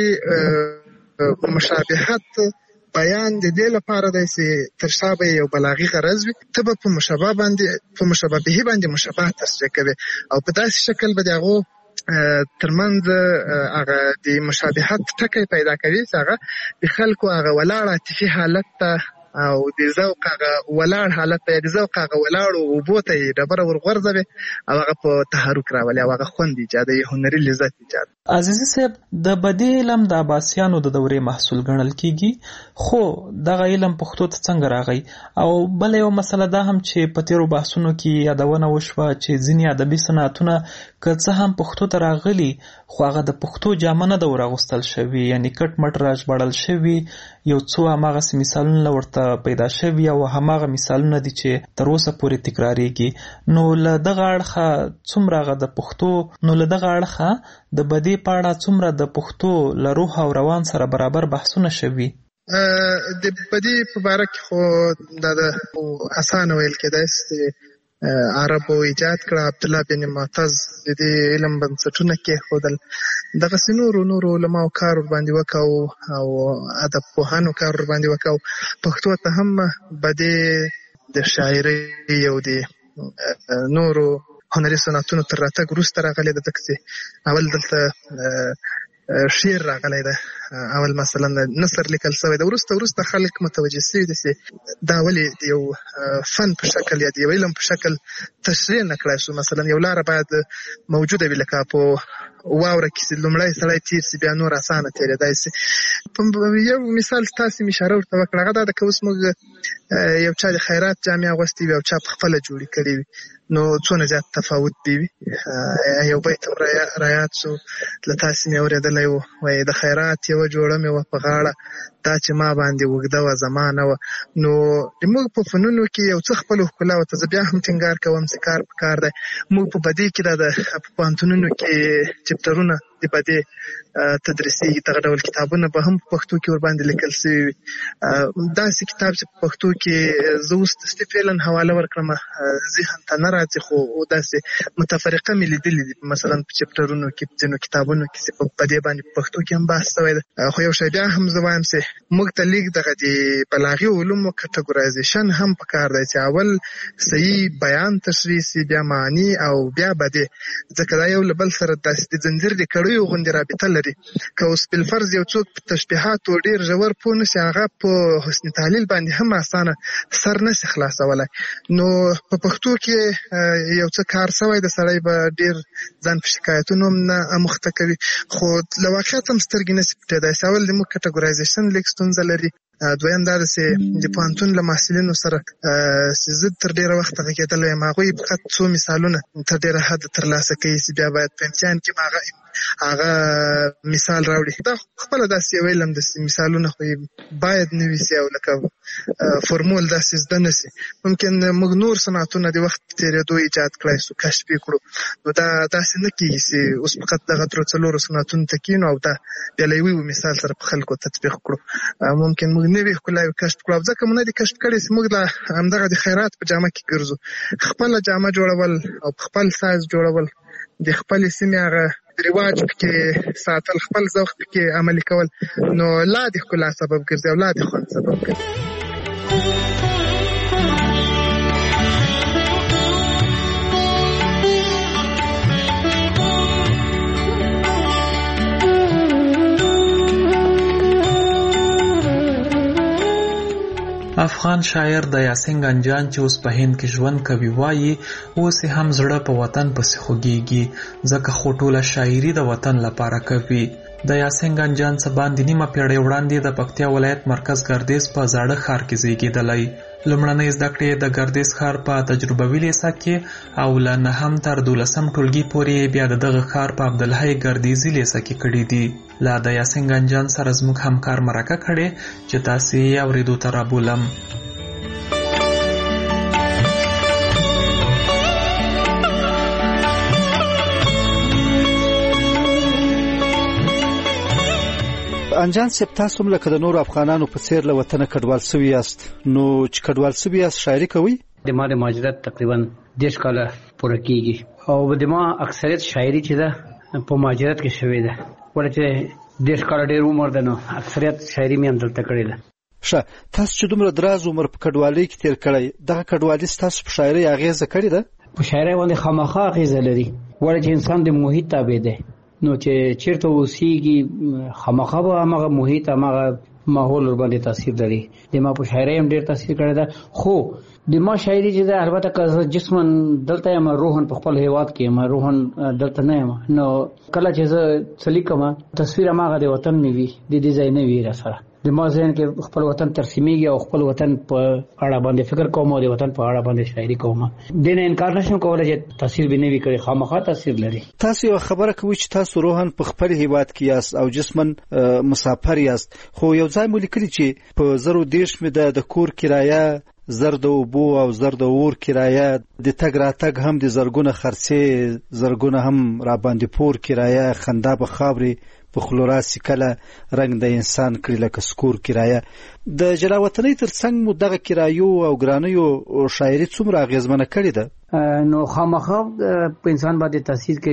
Speaker 5: مشابهت بیان د دې لپاره دی چې تر شا به یو بلاغي غرض وي، ته به په مشابه باندې په مشابهه باندې مشابه تشریح کوي او په داسې شکل به د هغو ترمنځ هغه د مشابهت ټکی پیدا کوي چې هغه د خلکو هغه ولاړ عاطفي حالت ته او د ذوق هغه ولاړ حالت ته، د ذوق هغه ولاړو اوبو ته یې ډبره ورغورځوي او هغه په تحرک راولي او هغه خوند ایجادوي، هنري لذت ایجاد.
Speaker 2: عزیزي صاحب، د بدیع علم د عباسیانو د دورې محصول ګڼل کیږي، خو دغه علم پښتو ته څنګه راغی؟ او بله یو مسله دا هم چې په تېرو بحثونو کې یادونه وشوه چې ځینې ادبي صنعتونه که څه هم پښتو ته راغلي خو هغه د پښتو جامه نه ده ور شوي، یعنی کټ مټ راژباړل شوي، یو څو هماغسې مثالونه ورته پیدا شوي او هماغه مثالونه دي چې تر اوسه پورې تکراریږي. نو له دغه اړخه څومره هغه د پښتو نو له دغه اړخه د بدیع په اړه څومره د پښتو له روح او روان سره برابر بحثونه شوي؟
Speaker 5: د بدیع په باره کې خو دا د اسانه ویل کېدای چې عربو ایجاد کړه، عبدالله بن معتز د دې علم بنسټونه کېښودل، دغسې نورو نورو علماو کار ورباندې وکړو او ادب پوهانو کار ورباندې وکړو. پښتو ته هم بدیع د شاعرۍ او د نورو هنري صنعتونو تر راتګ وروسته راغلی ده، ځکه چې اول دلته شعر راغلی ده، اول مثلا نثر لیکل شوی ده، وروسته وروسته خلک متوجه شوي دي چې دا ولې د یو فن په شکل یا د یو علم په شکل تشریح نه کړای شو. مثلا یو لاره باید موجوده وي، لکه په واوره کې چې لومړی سړی تېر سي بیا نور اسانه تېرېدای سي. یو مثال تاسې مې اشاره ورته وکړه، هغه دا ده که اوس موږ یو چا د خیرات جامې اغوستې وي او چا په خپله جوړې کړې وي، نو څونه زیات تفاوت دی وي. یو بیت هم رایاد شو، له تاسې مې اورېدلی و، وایي د خیرات یوه جوړه مې وه په غاړه، دا چې ما باندې اوږده وه زما نه وه. نو موږ په فنونو کې یو څه خپله ښکلا ورته زه بیا هم ټینګار کوم چې کار په کار دی. موږ په بدۍ کې دا د په پوهنتونونو کې چپټرونه د بدۍ تدریسي، دغه ډول کتابونه به هم په پښتو کې ورباندې لیکل شوي وي. داسې کتاب چې په پښتو کې زه اوس فعلا حواله ورکړم ذهن ته نه راځي، خو داسې متفرقه مې لیدلي دي، مثلا په چپټرونو کې په ځینو کتابونو کې چې په دې باندې په پښتو کې هم بحث شوی ده. خو یو شی بیا هم زه وایم چې موږ ته لیک دغه د بلاغي علومو کټګورایزیشن هم پکار دی، چې اول صحیح بیان تشریح سي، بیا معنی او بیا بدې، ځکه دا یو له بل سره داسې د زنځیر د کړیو غوندې رابطه لري. که اوس بالفرض یو څوک په تشبیهاتو ډېر ژور پوه نه سي، هغه په حسن تحلیل باندې هم اسانه سر نه سي خلاصولی. نو په پښتو کې یو څه کار سوی د سړی به ډېر ځان په شکایتونو هم نه مخته کوي، خو له واقعیت هم سترګې نه سي پټېدای. اول د موږ کټګورایزیشن لیک ستونزه لري، دویم دا ده چې د پوهنتون له محصلینو سره چې زه تر ډېره وخته غږېدلی یم، هغوی فقط څو مثالونه تر ډېره حد ترلاسه کوي چې بیا باید په امتحان کې هغه هغه مثال راوړي. دا خپله داسې یو علم داسې مثالونه خو باید نه وي سي، او لکه فورمول داسې زده نه سي. ممکن موږ نور صنعتونه د وخت تېرېدو ایجاد کړای سو، کشف یې کړو، نو دا داسې نه کېږي چې اوس فقط دغه درو څلورو صنعتونو ته کښېنو او دا بیا له یوه مثال سره په خلکو تطبیق کړو. ممکن موږ نوې ښکلاوې کشف کړو، او ځکه مو نه دي کشف کړې چې موږ لا همدغه د خیرات په جامه کې ګرځو. خپله جامه جوړول او په خپل سایز جوړول، د خپلې سیمې هغه رواج پکې ساتل، خپل ذوق پکې عملي کول، نو لا د ښکلا سبب ګرځي او لا د خوند سبب ګرځي.
Speaker 2: افغان شاعر د یاسین ګنجان چې اوس په هند کې ژوند کوي وایي اوس هم زړه په وطن پسې خوږیږي، ځکه خو ټوله شاعري د وطن لپاره کوي. د یاسین ګنجان څه باندې نیمه پیړۍ وړاندې د پکتیا ولایت مرکز ګردیز په زاړه ښار کې زیږېدلی. لومړنۍ زده کړې د ګردیز ښار په تجربوي لیسه کې او له نهم تر دولسم ټولګي پورې بیا د دغه ښار په عبدالحی ګردیزي لیسه کې کړي دي. لا د یاسین ګنجان سره زموږ همکار مرکه کړې چې تاسې یې اورېدو ته رابولم.
Speaker 7: انجان صاحب، تاسو هم لکه د نورو افغانانو په څېر له وطنه کډوال سوي یاست، نو چې کډوال سوي یاست شاعري کوئ؟
Speaker 10: د ما د مهاجرت تقریبا دېرش کاله پوره کېږي، او د ما اکثریت شاعري چې ده په مهاجرت کې شوې ده، ولې چې دېرش کاله ډېر عمر ده، نو اکثریت شاعري مې هم دلته کړې ده.
Speaker 7: ښه، تاسو چې دومره دراز عمر په کډوالۍ کې تېر کړی، دغه کډوالي ستاسو په شاعرۍ اغېزه کړې ده؟
Speaker 10: په شاعرۍ باندې خامخا اغېزه لري، ولې چې انسان د محیط تابع دی، نو چې چیرته اوسېږي خامخا به هماغه محیط هماغه ماحول ورباندې تاثیر لري. د ما په شاعرۍ هم ډېر تاثیر کړی ده، خو د ما شاعري چې ده البته که زه جسماً دلته یم، روحاً په خپل هېواد کې یم، روحاً دلته نه یم، نو کله چې زه څه لیکم تصویر هماغه د وطن مې وي، د دې ځای نه وي راسره. د ما ذهن کې خپل وطن ترسیمېږي او خپل وطن په اړه باندې فکر کوم او د وطن په اړه باندې شاعري کوم. دې نه انکار نشم کولی چې تاثیر به نه وي کړی، خامخا تاثیر لري.
Speaker 7: تاسو یو خبره کوئ چې تاسو روحاً په خپل هېواد کې یاست او جسماً مسافر یاست، خو یو ځای مو لیکلي چې په زرو دېرش مې ده د کور کرایه، زر د اوبو او زر د اور کرایه، د تګ راتګ هم د زرګونه خرڅې، زرګونه هم راباندې پور کرایه، خندا به خاورې په خلو راسي کله رنګ د انسان کړي لکه سکور کرایه. د جلا وطنۍ تر څنګ مو دغه کرایو او ګرانیو شاعري څومره اغېزمنه کړې ده؟
Speaker 10: نو خامخا په انسان باندې تاثیر کوي،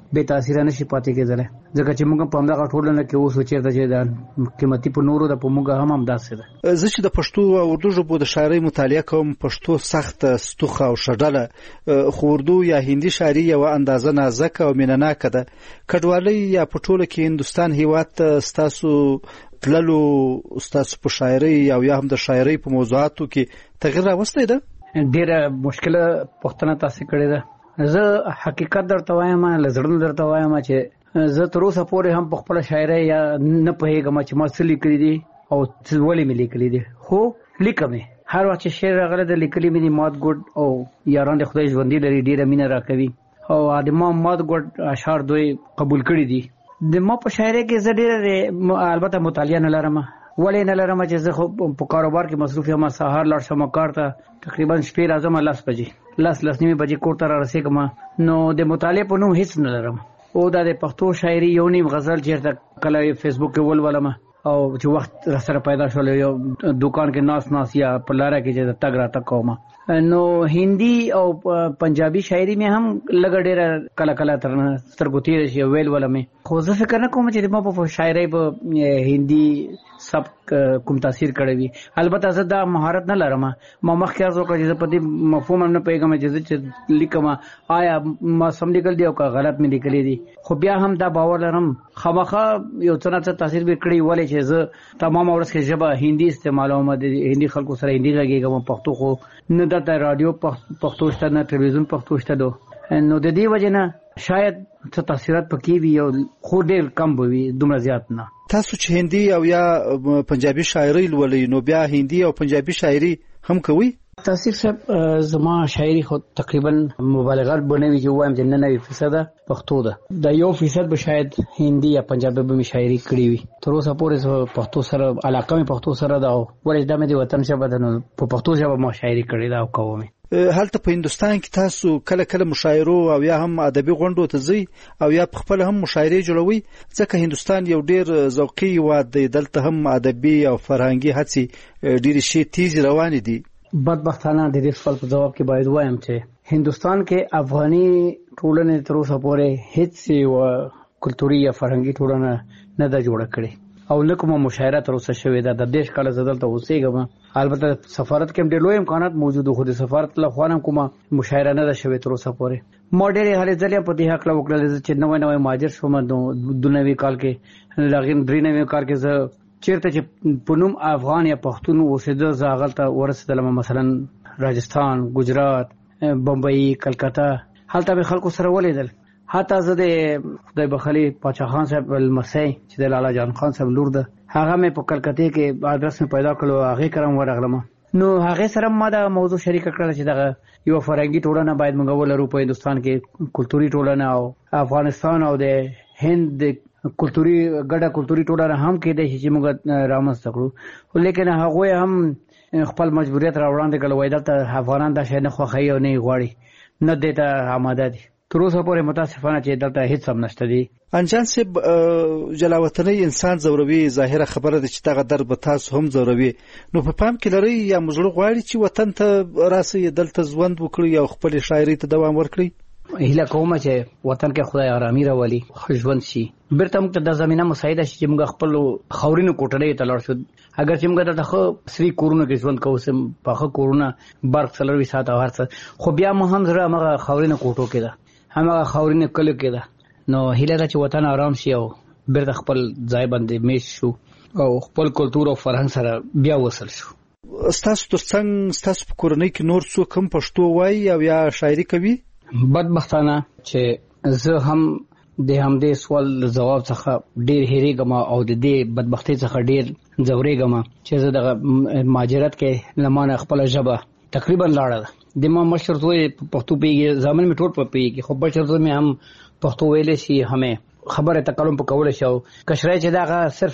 Speaker 10: به تاثیر نشي پاتې کېدل ځکه چې موږ په همدغه ټولنه کې اوس چیرته چې د قیمتي په نورو د په موږ هم همداسې ده.
Speaker 7: زه چې د پښتو او اردو ژبو د شاعرۍ مطالعه کوم پښتو سخت ستوخه او شډله خو اردو یا هندي شاعري یو اندازه نازک او مینناکه ده. کډوالۍ یا په ټوله کې هندستان هیواد ستاسو تللو ستاسو په شاعرۍ او یا هم د شاعرۍ په موضوعاتو کې تغیر راوستی ده؟
Speaker 10: ډیره مشکله پښتنه تاسو کړې ده. زه حقیقت درته وایم لزړن درته وایم چې زه تر اوسه پورې هم په خپل شاعرۍ یا نه پوهېږم چې ما څه لیکلي دي او ولې مې لیکلي دي خو لیکم هر وخت چې شعر راغلی د لیکلي مې دي مات ګوډ او یاران د خدای ژوندي لري ډېره مینه راکوي او د ما مات ګوډ اشعار دوی قبول کړي دي. د ما په شاعرۍ کې زه ډېره البته مطالعه نه لرم ولې نه لرم چې زه خو په کاروبار کې مصروف یم. سهار لاړ شم کار ته تقریبا شپې راځم لس بجې لس لس نیمې بجې کور ته را رسېږم نو د مطالعې په نوم هیڅ نه لرم. او دا د پښتو شاعري یو نیم غزل چېرته کله فیسبوک کې ولولم او چې وخت را سره پیدا شول یو دکان کې ناس ناس یا په لاره کې چې تګ را تګ کوم نو هندي او پنجابي شاعري مې هم لږ ډېره کله کله تر سترګو تېره شي ویل ولمې خو زه فکر نه کوم چې ما په شاعرۍ په هندي سب کوم تاثیر کړی وي. البته زه دا مهارت نه لرم. ما مخکې عرض وکړه چې زه په دې مفهوم هم نه پوهېږم چې زه چې لیکم آیا ما سم لیکل دي او که غلط مې لیکلي دي خو بیا هم دا باور لرم خامخا یو څه نه څه تاثیر به کړی ولې چې زه تمام ورځ کې ژبه هندي استعمالوم د هندي خلکو سره هندي غږېږم پښتو خو نه دلته رادیو پښتو شته نه تلویزیون پښتو شته دو نو د دې وجې نه شاید څه تاثیرات پکې وي او خو ډېر کم به وي دومره زیات نه.
Speaker 7: تاسو چې هندي او یا پنجابي شاعري لولئ نو بیا هندي او پنجابي شاعري هم کوئ؟
Speaker 10: تاثیر صاحب زما شاعري خو تقریبا مبالغه بنوي چې وایم چې ننوي فیصد پښتو ده د یو فیصد به شاید هندي یا پنجابي به مې شاعري کړې وي. تر اوسه پورې پښتو سره علاقه مې پښتو سره ده او ولې دا مې د وطن ژبه ده نو په پښتو ژبه ما شاعري کړې ده او کوم.
Speaker 7: هلته په هندستان کې تاسو کله کله مشاعرو او یا هم ادبي غونډو ته ځئ او یا خپل هم مشاعرې جوړوي ځکه هندستان یو ډېر ذوقي هېواد دی. دلته هم ادبي او فرهنګي هڅې ډېرې شي تیزې روانې دي.
Speaker 10: بدبختانه د دې سوال په جواب کې باید وایم چې هندستان کې افغاني ټولنې تر اوسه پورې هیڅ یوه کلتوري یا فرهنګي ټولنه نه ده جوړه کړې او نه کومه مشاعره تر اوسه شوې ده. د دېرش کاله زه دلته اوسېږم البته سفارت کې هم ډېر لوی امکانات موجود خو د سفارت له خوا هم کومه مشاعره نه ده شوې تر اوسه پورې. ما ډېرې هلې ځلې په دې هکله وکړلې چې نوی نوی مهاجر شوم نو دوه نوي کال کې د هغې درې نوي کال کې زه چېرته چې په نوم افغان یا پښتون اوسېده زه هغلته ورسېدلم مثلا راجستان ګجرات بمبئی کلکته هلته مې خلکو سره ولیدل. حتی زه د خدای بخلي پاچا خان صاحب لمسی چې د لالا جان خان صاحب لور ده هغه مې په کلکتې کې ادرس مې پیدا کړو هغې کره هم ورغلم نو هغې سره ما دا موضوع شریکه کړله چې دغه یوه فرهنګي ټولنه باید موږ ولرو په هندوستان کې کلتوري ټولنه او افغانستان او د هند د کلتوري ګډه کلتوري ټولنه هم کېدای شي چې موږ رامنځته کړو لیکن هغوی هم خپل مجبوریت را وړاندې کړل وایي دلته افغانان دا شی نه خوښوي او نه یې غواړي نه دې ته آماده دي. تر اوسه پورې متاسفانه چې دلته هیڅ هم نشته دي.
Speaker 7: انجان صاحب جلاوطنۍ انسان ځوروي ظاهره خبره ده چې دغه درد به تاسو هم ځوروي نو په پام کې لرئ یا مو زړه غواړي چې وطن ته راسئ دلته ژوند وکړئ او خپلې شاعرۍ ته دوام ورکړئ؟
Speaker 10: هیله کوم چې وطن کې خدای آرامي راولي ښه ژوند شي بیرته موږ ته دا زمینه مساعده شي چې موږ خپلو خاورینو کوټړیو ته لاړ شو. اگر چې موږ دلته ښه سري کورونو کې ژوند کوو پاخه کورونه برق څلروي ساعت او هر څه خو بیا مو هم زړه همغه خاورینو کوټو کې ده همغه خاورینو کلیو کې ده نو هیله ده چې وطن آرام شي او بیرته خپل ځای باندې میش شو او خپل کلتور او فرهنګ سره بیا وصل شو.
Speaker 7: ستاسو ترڅنګ ستاسو په کورنۍ کې نور څوک هم پښتو وایي او یا شاعري کوي؟
Speaker 10: بدبختانه چې زه هم د همدې سوال ځواب څخه ډېر هېرېږم او د دې بدبختۍ څخه ډېر ځورېږم چې زه دغه مهاجرت کې له ما نه خپله ژبه تقریبا لاړه ده. د ما مشر زوی پښتو پوهېږي زامن مې ټول پوهېږي خو بشر زوی مې هم پښتو ویلی شي همې خبره تکلم په کولی شي او کشری چې دغه صرف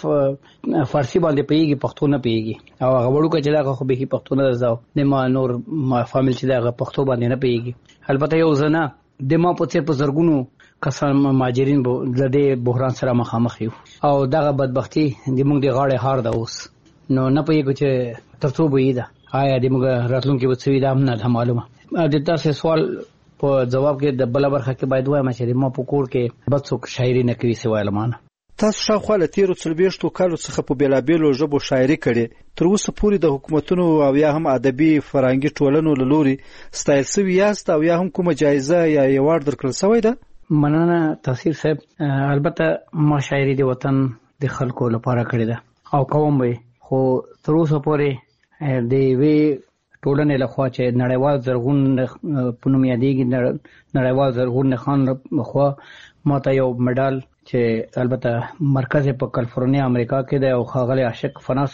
Speaker 10: فارسي باندې پوهېږي پښتو نه پوهېږي او هغه وړوکی چې دغه خو بیخي پښتو نه ده د ما نور ما فامیل چې دغه پښتو باندې نه پوهېږي. البته یو زه نه د ما په څېر په زرګونو کسان مهاجرین د دې بحران سره مخامخ یو او دغه بدبختي د موږ د غاړې هار ده اوس نو نه پوهېږو چې تر څو به یې ده آیا د موږ راتلونکي به څه وي دا هم نه ده معلومه. د تاسې سوال په جواب کې د بل برخه کې باید وایم چې ما په کور کې بد څوک شاعري نه کوي سوای لمانه.
Speaker 7: تاسو شاوخوا له تیرو څلوېښتو کالو څخه په بېلابېلو ژبو شاعري کړې. تر اوسه پورې د حکومتونو او یا هم ادبي فرهنګي ټولنو له لوري ستایل سوي یاست او یا هم کومه جایزه یا ایوارډ درکړل سوی ده؟
Speaker 10: مننه تاثیر صاحب. البته ما شاعري د وطن د خلکو لپاره کړې ده او کوم به، خو تر اوسه پورې د یوې ټولنې لخوا چې نړیوال زرغون په نوم یادېږي، نړیوال زرغون نښان لخوا ماته یو مډال چې البته مرکز په کالیفورنیا امریکا کې دی او ښاغلی عاشق فنا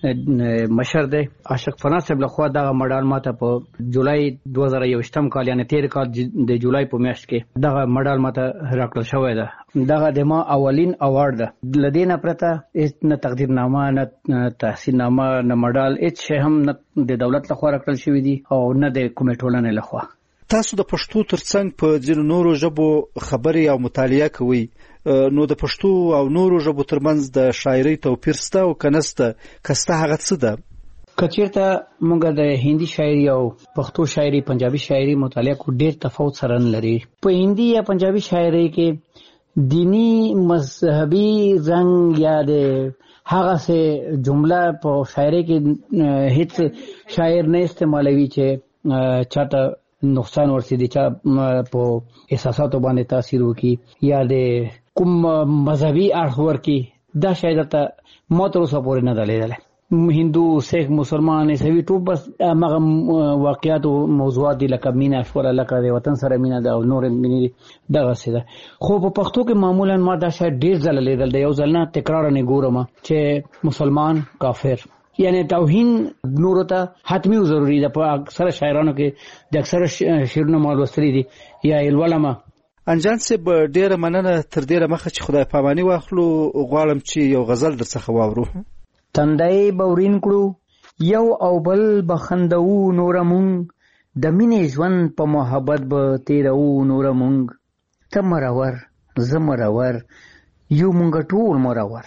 Speaker 10: صاحب مشر دی. عاشق فنا صاحب لخوا دغه مډال ماته په جولای دوه زره یوویشتم کال یعنې تېر کال د جولای په میاشت کې دغه مډال ماته راکړل شوی ده. دغه د ما اولین اوارډ ده. له دې نه پرته هېڅ نه تقدیرنامه، نه تحصیلنامه، نه مډال، هېڅ شی هم نه د دولت لخوا راکړل شوي دي او نه د کومې ټولنې لخوا.
Speaker 7: تاسو د پښتو ترڅنګ په ځینو نورو ژبو خبرې او مطالعه کوئ، نو د پښتو او نورو ژبو ترمنځ د شاعرۍ توپیر شته او که نسته؟ که شته هغه څه ده؟
Speaker 10: که چېرته موږ د هندي شاعري او پښتو شاعري، پنجابي شاعري مطالعه کو، ډېر تفاوت سره نه لري. په هندي یا پنجابي شاعري کې دینی مذهبي رنګ یا د هغه څه جمله په شاعري کې هیڅ شاعر نه استعمالوي چې چاته نقصان ورسېږي، چا په احساساتو باندې تاثیر وکړي یا د کوم مذهبي اړخ ورکړي. دا شاید ته ما تر اوسه پورې نه ده لیدلی. هندو، سیخ، مسلمان، عیسوي ټول بس هغه واقعیات او موضوعات دي لکه مینه شوله، لکه د وطن سره مینه ده او نور مینې دغسې ده. خو په پښتو کې معمولا ما دا شاید ډېر ځله لیدل دی، یو ځل نه تکرار نه ګورم چې مسلمان کافر، یعنی توهین نورو ته حتمی او ضروري ده. په اکثره شاعرانو کې د اکثره شعرونه ما لوستلي دي یا یې لولمه.
Speaker 7: انجان صاحب ډېره مننه. تر ډېره مخه چې خدای پاماني واخلو غواړم چې یو غزل در څخه واورو.
Speaker 6: تندی بورین کړو یو او بل بخندو نور مونږ، د مینې ژوند په محبت به تیرو نور مونږ. ته مرور زه مرور یو مونږ ټول مرور.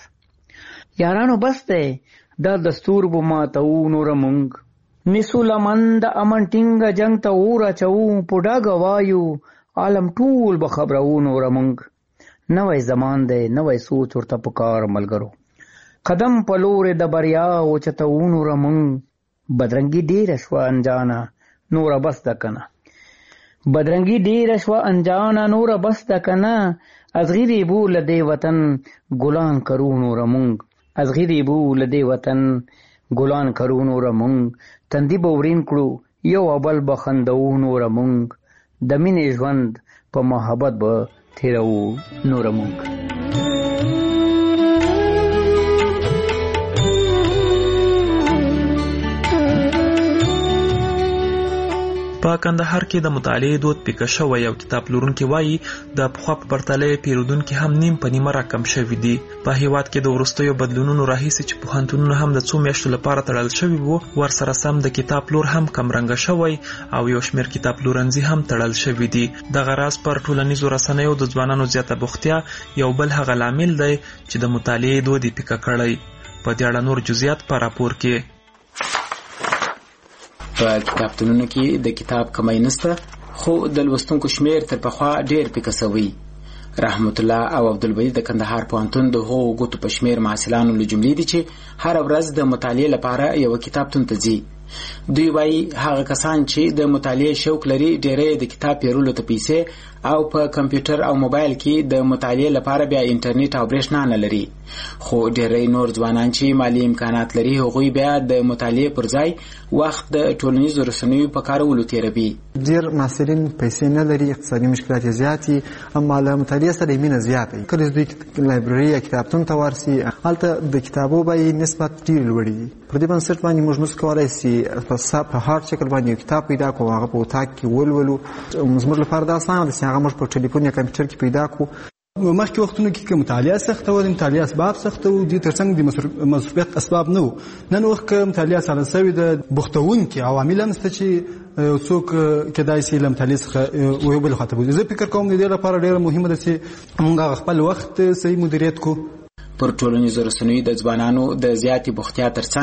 Speaker 6: یارانو بس دی دا دستور به ماتو نور مونږ. نیسو لمن د امن ټینګه جنگ ته اور اچوو، په ډاګه وایو عالم ټول به خبرو نور مونږ. نوی زمان دی نوی سوچ ورته پکار ملګرو، قدم په لورې د بریا اوچتو نور مونږ. بدرنګي ډېره شوه انجانه نوره بس ده کنه، بدرنګي ډېره شوه انجانه نوره بس ده کنه. از غیرې بو له دې وطن ګلان کرو نور مونږ، از غیرې بو له دې وطن ګلان کرو نور مونږ. تندي به ورین کړو یو او بل بخندو نور مونږ، د مینې ژوند په محبت به تیرو نور مونږ.
Speaker 2: په کندهار کې د مطالعې دود پیکه شوی او کتاب پلورونکي وایي د پخوا په پرتله پیرودونکي هم نیم په نیمه راکم شوي دي. په هیواد کې د وروستیو بدلونونو راهیسې چې پوهنتونونه هم د څو میاشتو لپاره تړل شوي وو، ورسره سم د کتاب پلور هم کمرنګه شوی او یو شمېر کتاب پلورنځي هم تړل شوي دي. دغه راز پر ټولنیزو رسنیو د ځوانانو زیاته بوختیا یو بل هغه لامل دی چې د مطالعې دود یې پیکه کړی. په دې اړه نور جزئیات په راپور کې.
Speaker 15: په کتابتونونو کې د کتاب کمی نشته، خو د لوستونکو شمیر تر پخوا ډیر پیکه سوی. رحمت الله او عبدالبدی د کندهار پوهنتون د هغو ګوتو په شمیر محصلانو له جملې دي چې هر ورځ د مطالعې لپاره یو کتابتون ته ځي. دوی وایي هغه کسان چې د مطالعې شوق لري ډېری د کتاب پیرلو ته پیسې او په کمپیوټر او موبایل کې د مطالعې لپاره بیا انټرنیټ او برېښنا نه لري. خو ډېری نور ځوانان چې مالي امکانات لري هغوی بیا د مطالعې پر ځای وخت د ټولنیزو رسنیو په کارولو تېروي.
Speaker 8: ډېر محصلین پیسې نه لري، اقتصادي مشکلات یې زیات دي، اما له مطالعې سره یې مینه زیاته وي. کله چې دوی لایبرري یا کتابتون ته ورسي هلته د کتابو بیې نسبت ډېرې لوړې دي. پر دې بنسټ باندې موږ نسو کولی سي په هارډ شکل باندې یو کتاب پیدا کړو، هغه په اتاق کې ولولو. زموږ لپاره دا اسانه ده چې هغه موږ په ټلیفون یا کمپیوټر کې پیدا کړو.
Speaker 24: مخکې وختونو کې که مطالعه سخته وه، د مطالعې اسباب سخته وو، دې تر څنګ د مصروفیت اسباب نه وو. نن وخت که مطالعه اسانه سوې ده، بوختوونکي عوامل هم شته چې یو څوک کیدای شي له مطالعې څخه یو بل خواته بوځي. زه فکر کوم د دې لپاره ډېره مهمه ده چې موږ هغه خپل وخت صحیح مدیریت کړو.
Speaker 15: پر ټولنیزو رسنیو د ځوانانو د زیاتې بوختیا ترڅنګ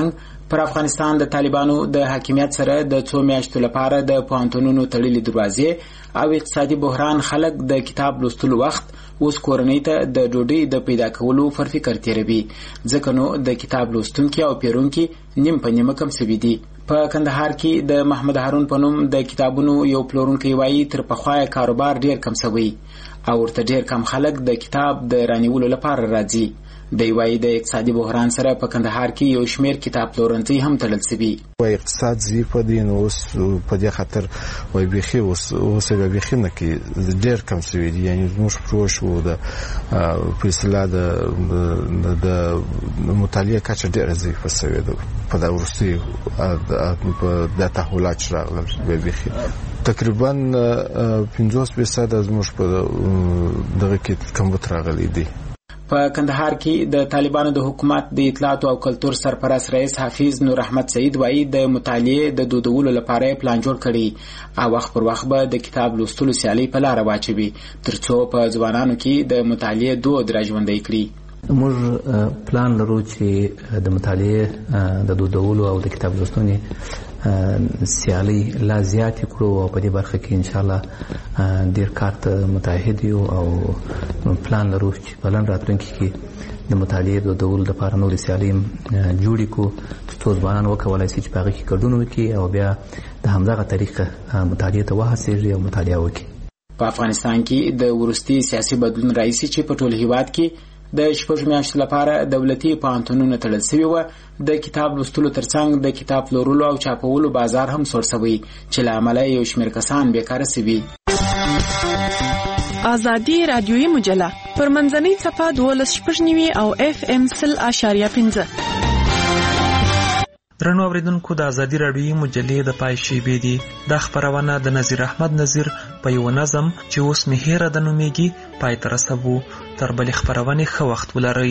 Speaker 15: پر افغانستان د طالبانو د حاکمیت سره د څو میاشتو لپاره د پوهنتونونو تړلې دروازې او اقتصادي بحران خلک د کتاب لوستلو وخت اوس کورنۍ ته د ډوډۍ د پیدا کولو پر فکر تیروي، ځکه نو د کتاب لوستونکي او پیرونکي نیم په نیمه کم سوي دي. په کندهار کې د محمد هارون په نوم د کتابونو یو پلورونکی وایي تر پخوا کاروبار ډیر کم سوی او ورته ډیر کم خلک د کتاب د رانیولو لپاره راځي. دی وایي د اقتصادي بحران سره په کندهار کې یو شمیر کتاب پلورنځي هم تړل سوي.
Speaker 11: وای اقتصاد ضعیف دی نو اوس په دې خاطر وای بيخي اوس اوس به بيخي نه کې ډیر کم سوي دي، یعنی موږ پروش وو د په اصطلاح د د مطالعه کچه ډیر ضعیف سوي ده په دا ورستي د تحولات راغلل به بيخي تقریبا پنځوس فیصد از موږ په دغه کې کمبود راغلي دي.
Speaker 15: په کندهار کې د طالبانو د حکومت د اطلاعات او کلتور سرپرست رئیس حافظ نور احمد سعید وایي د مطالعې د دودولو لپاره پلان جوړ کړي او وخت پر وخت به د کتاب لوستلو سیالي په لاره واچوي ترڅو په ځوانانو کې د مطالعې دود راژوندی کړي.
Speaker 14: موږ پلان لرو چې د مطالعې د دودولو او د کتاب لوستنې سیالي لا زیات کړو او په دې برخه کې ان شاء الله ډیر کار ته متحد یو او پلان لرو چې په لن راتلونکي کې د مطالعې د دودولو لپاره نور سیالي جوړې کړو ترڅو ځوانان وکولای شي چې په هغه کې ګډون وکړي او بیا د همدغه طریقه مطالعې ته وهڅېږي او مطالعه وکړي.
Speaker 15: په افغانستان کې د وروستي سیاسي بدلون راځي چې په ټول هیواد کې د شپږ میاشتو لپاره دولتي پوهنتونونه تړل سوي وو. د کتاب لوستلو ترڅنګ د کتاب پلورلو او چاپولو بازار هم سوړ سوی چې له امله یو شمېر کسان بیکاره سوي.
Speaker 16: ازادي رادیوي مجله پر منځنۍ څپه دولس شپږ نوي او اف ام سل اشاریه پنځه.
Speaker 2: درنو اوریدونکو د ازادي رادیوي مجلې د پای شیبې دي. دا خپرونه د نظیر احمد نظیر په یو نظم چې اوس مې هیره د نومیږي پای ته رسوو. تر بلې خپرونې ښه وخت ولرئ.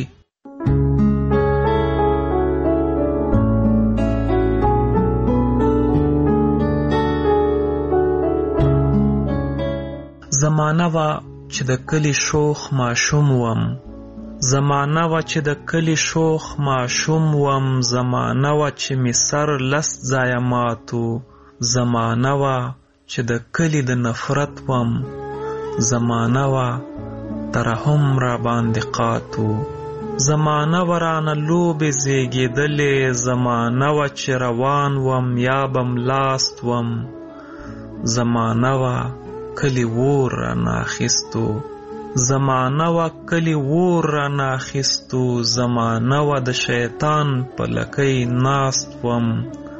Speaker 2: زمانه وا چې د کلی شوخ ماشوم وم، زمانه وا چې د کلی شوخ ماشوم وم، زمانه وا چې می سر لس ځایه ماتو، زمانه وا چې د کلی د نفرت وم، زمانه وا ترحم را باندې قاتو، زمانه ورانه لوبې زیږېدلې، زمانه وا چې روان وم یا بم لاست وم، زمانه وا کلی وور را ناخیستو، زمانه وا کلی وور را ناخیستو، زمانه وا د شیطان په لکۍ ناست وم،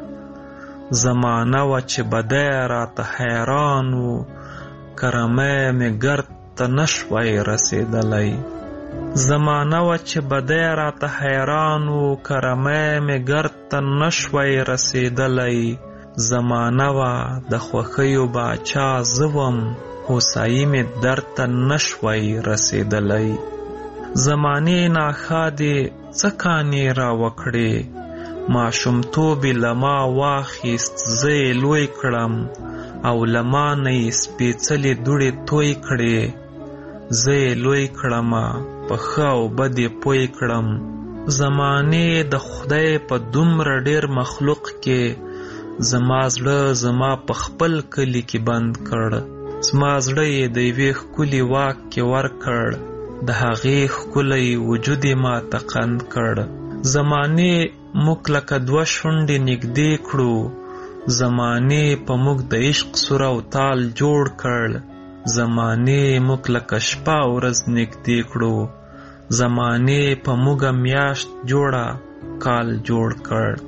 Speaker 2: زمانه وا چې بدی راته حیران و، کرمی مې ګرد ته نشوی رسیدلی، زمانه وا چې بدی راته حیران و، کرمی مې ګرد ته نشوی رسیدلی، زمانه وا د خوښیو باچا زه وم، هوسایي مې درد ته نشوی رسیدلی، زمانې ناښادې څه کانې را وکړې، ماشومتوب یې له ما واخیست زه یې لوی کړم، او له ما نه یې سپېڅلې دوړې توی کړې، زه یې لوی کړمه په ښه او بد یې پوی کړم، زمانې د خدای په دومره ډېر مخلوق کې زما زړه زما په خپل کلي کې بند کړ، زما زړه یې د یوې ښکلي واک کې ورکړ، د هغې ښکلی وجود یې ماته قند کړ، زمانې موږ لکه دوه شونډې نږدې کړو، زمانې په موږ د عشق سور او تال جوړ کړ، زمانې موږ لکه شپه ورځ نږدې کړو، زمانې په موږ میاشت جوړه کال جوړ کړ.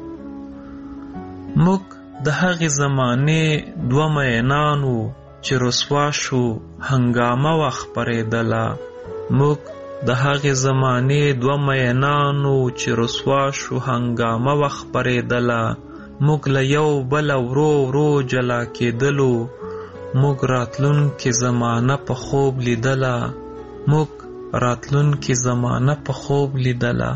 Speaker 2: موږ د هغې زمانې دوه مینان وو چې رسوا شو هنګامه وه خپرېدله، موږ د هغې زمانې دوه مینان وو چې رسوا شو هنګامه وه خپرېدله، موږ له یو بله ورو ورو جلا کېدلو، موږ راتلونکې زمانه په خوب لیدله، موږ راتلونکې زمانه په خوب لیدله،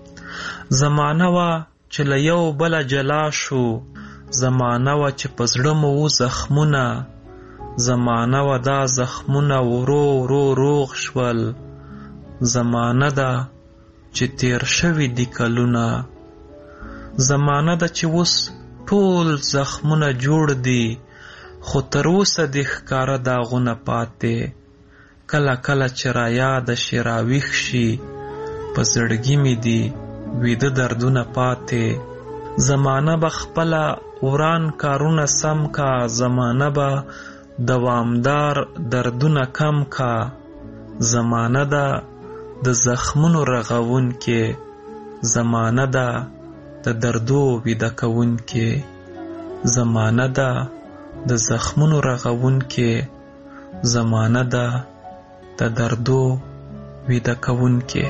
Speaker 2: زمانه وه چې له یو بله جلا شو، زمانه وه چې په زړه مو و زخمونه، زمانه وه دا زخمونه ورو ورو روغ شول، زمانه ده چې تیر شوي دي کلونه، زمانه ده چې اوس ټول زخمونه جوړ دي، خو تر اوسه دې ښکاره داغونه پاتې. کله کله چې رایاد شي راویښ شي، په زړګي مې دي ویده دردونه پاتې. زمانه به خپله وران کارونه سم کا، زمانه به دوامدار دردونه کم کا. زمانه ده د زخمونو رغون کې، زمانه ده د دردو ویده کون کې. زمانه ده د زخمونو رغون کې، زمانه ده د دردو ویده کون کې.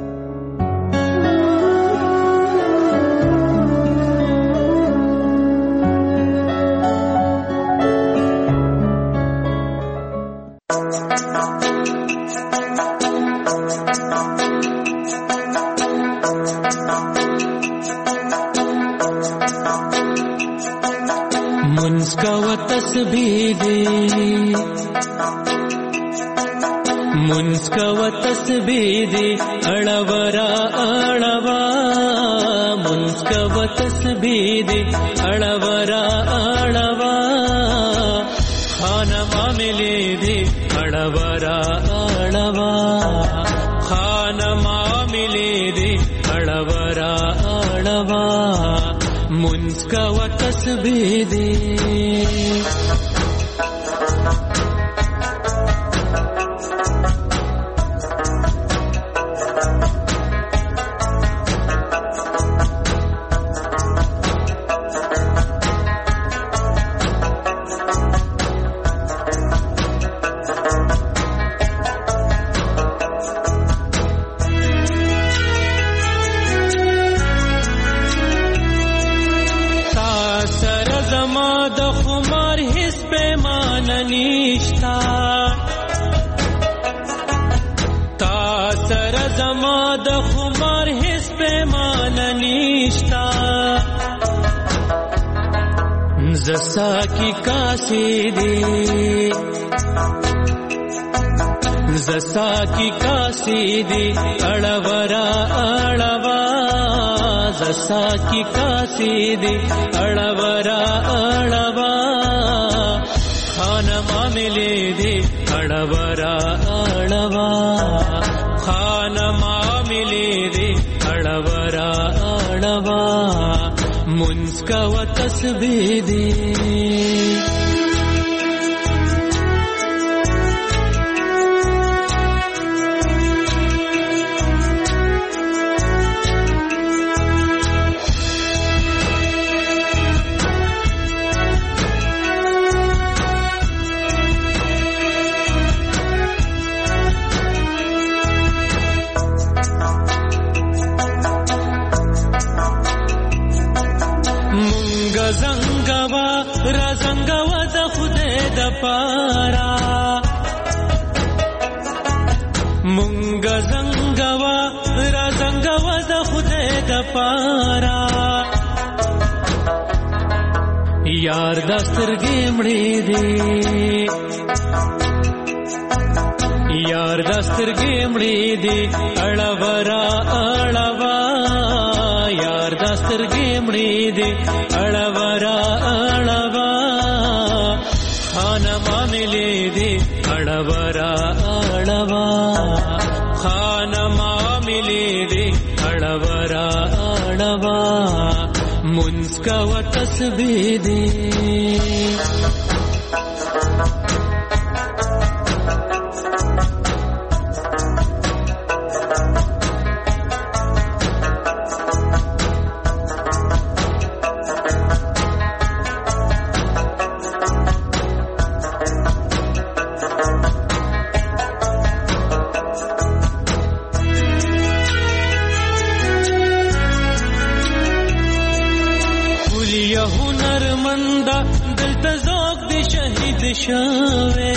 Speaker 9: منسکو تسبیح دی اڑورا اڑوا، منسکو تسبیح دی اڑورا اڑوا. خانہ معاملے دی اڑورا اڑوا، خانہ معاملے دی اڑورا اڑوا. منسکو تسبیح دی زسا کی کاسی دی، زسا کی کاسی دی اڑورا اڑوا. زسا کی کاسی دی اڑورا اڑوا. خانہ معاملے دی اڑورا اڑوا، خانہ معاملے دی اڑورا اڑوا. منسکو تسبیح دی زنگوا را زنگوا د خدای د پارا، مونږ زنگوا را زنگوا د خدای د پارا. یار د سترګې مړې دي، یار د سترګې مړې دي اړورا اړوا. یار د سترګې مړې دي اړورا اړوا. خانہ معاملے دي اړورا اړوا، خانہ معاملے دي اړورا اړوا. منسکو تسبیح دی هنرمندا دلته ذوق دی شهید شوه،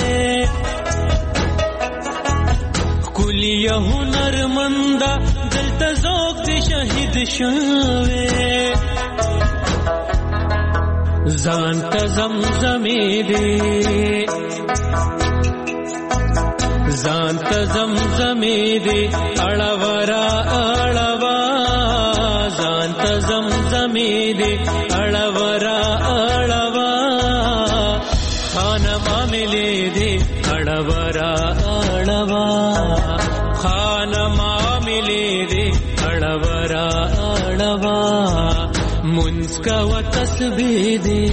Speaker 9: کلی هنرمندا دلته ذوق دی شهید شوه. ځان ته زمزمې دی، ځان ته زمزمې دی اړورا اړوا. ځان ته زمزمې دې اړورا اړوا خان معاملې دې اړورا اړوا خان معاملې دې اړورا اړوا منځ کا و تسبیح دې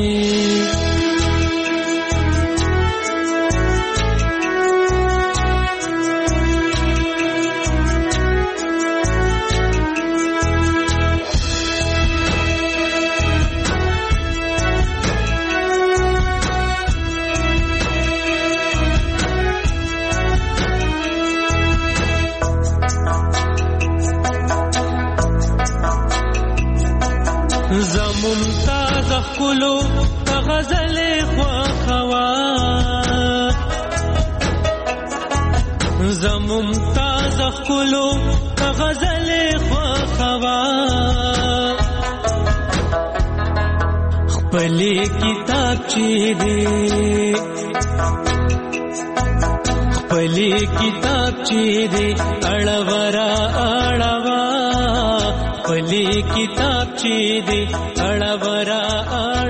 Speaker 9: زممتاز خلو غزل خوخوا زممتاز خلو غزل خوخوا خپلی کتاب چی دی خپلی کتاب چی دی اړورا اړوا خپلی کتاب چی دی اړورا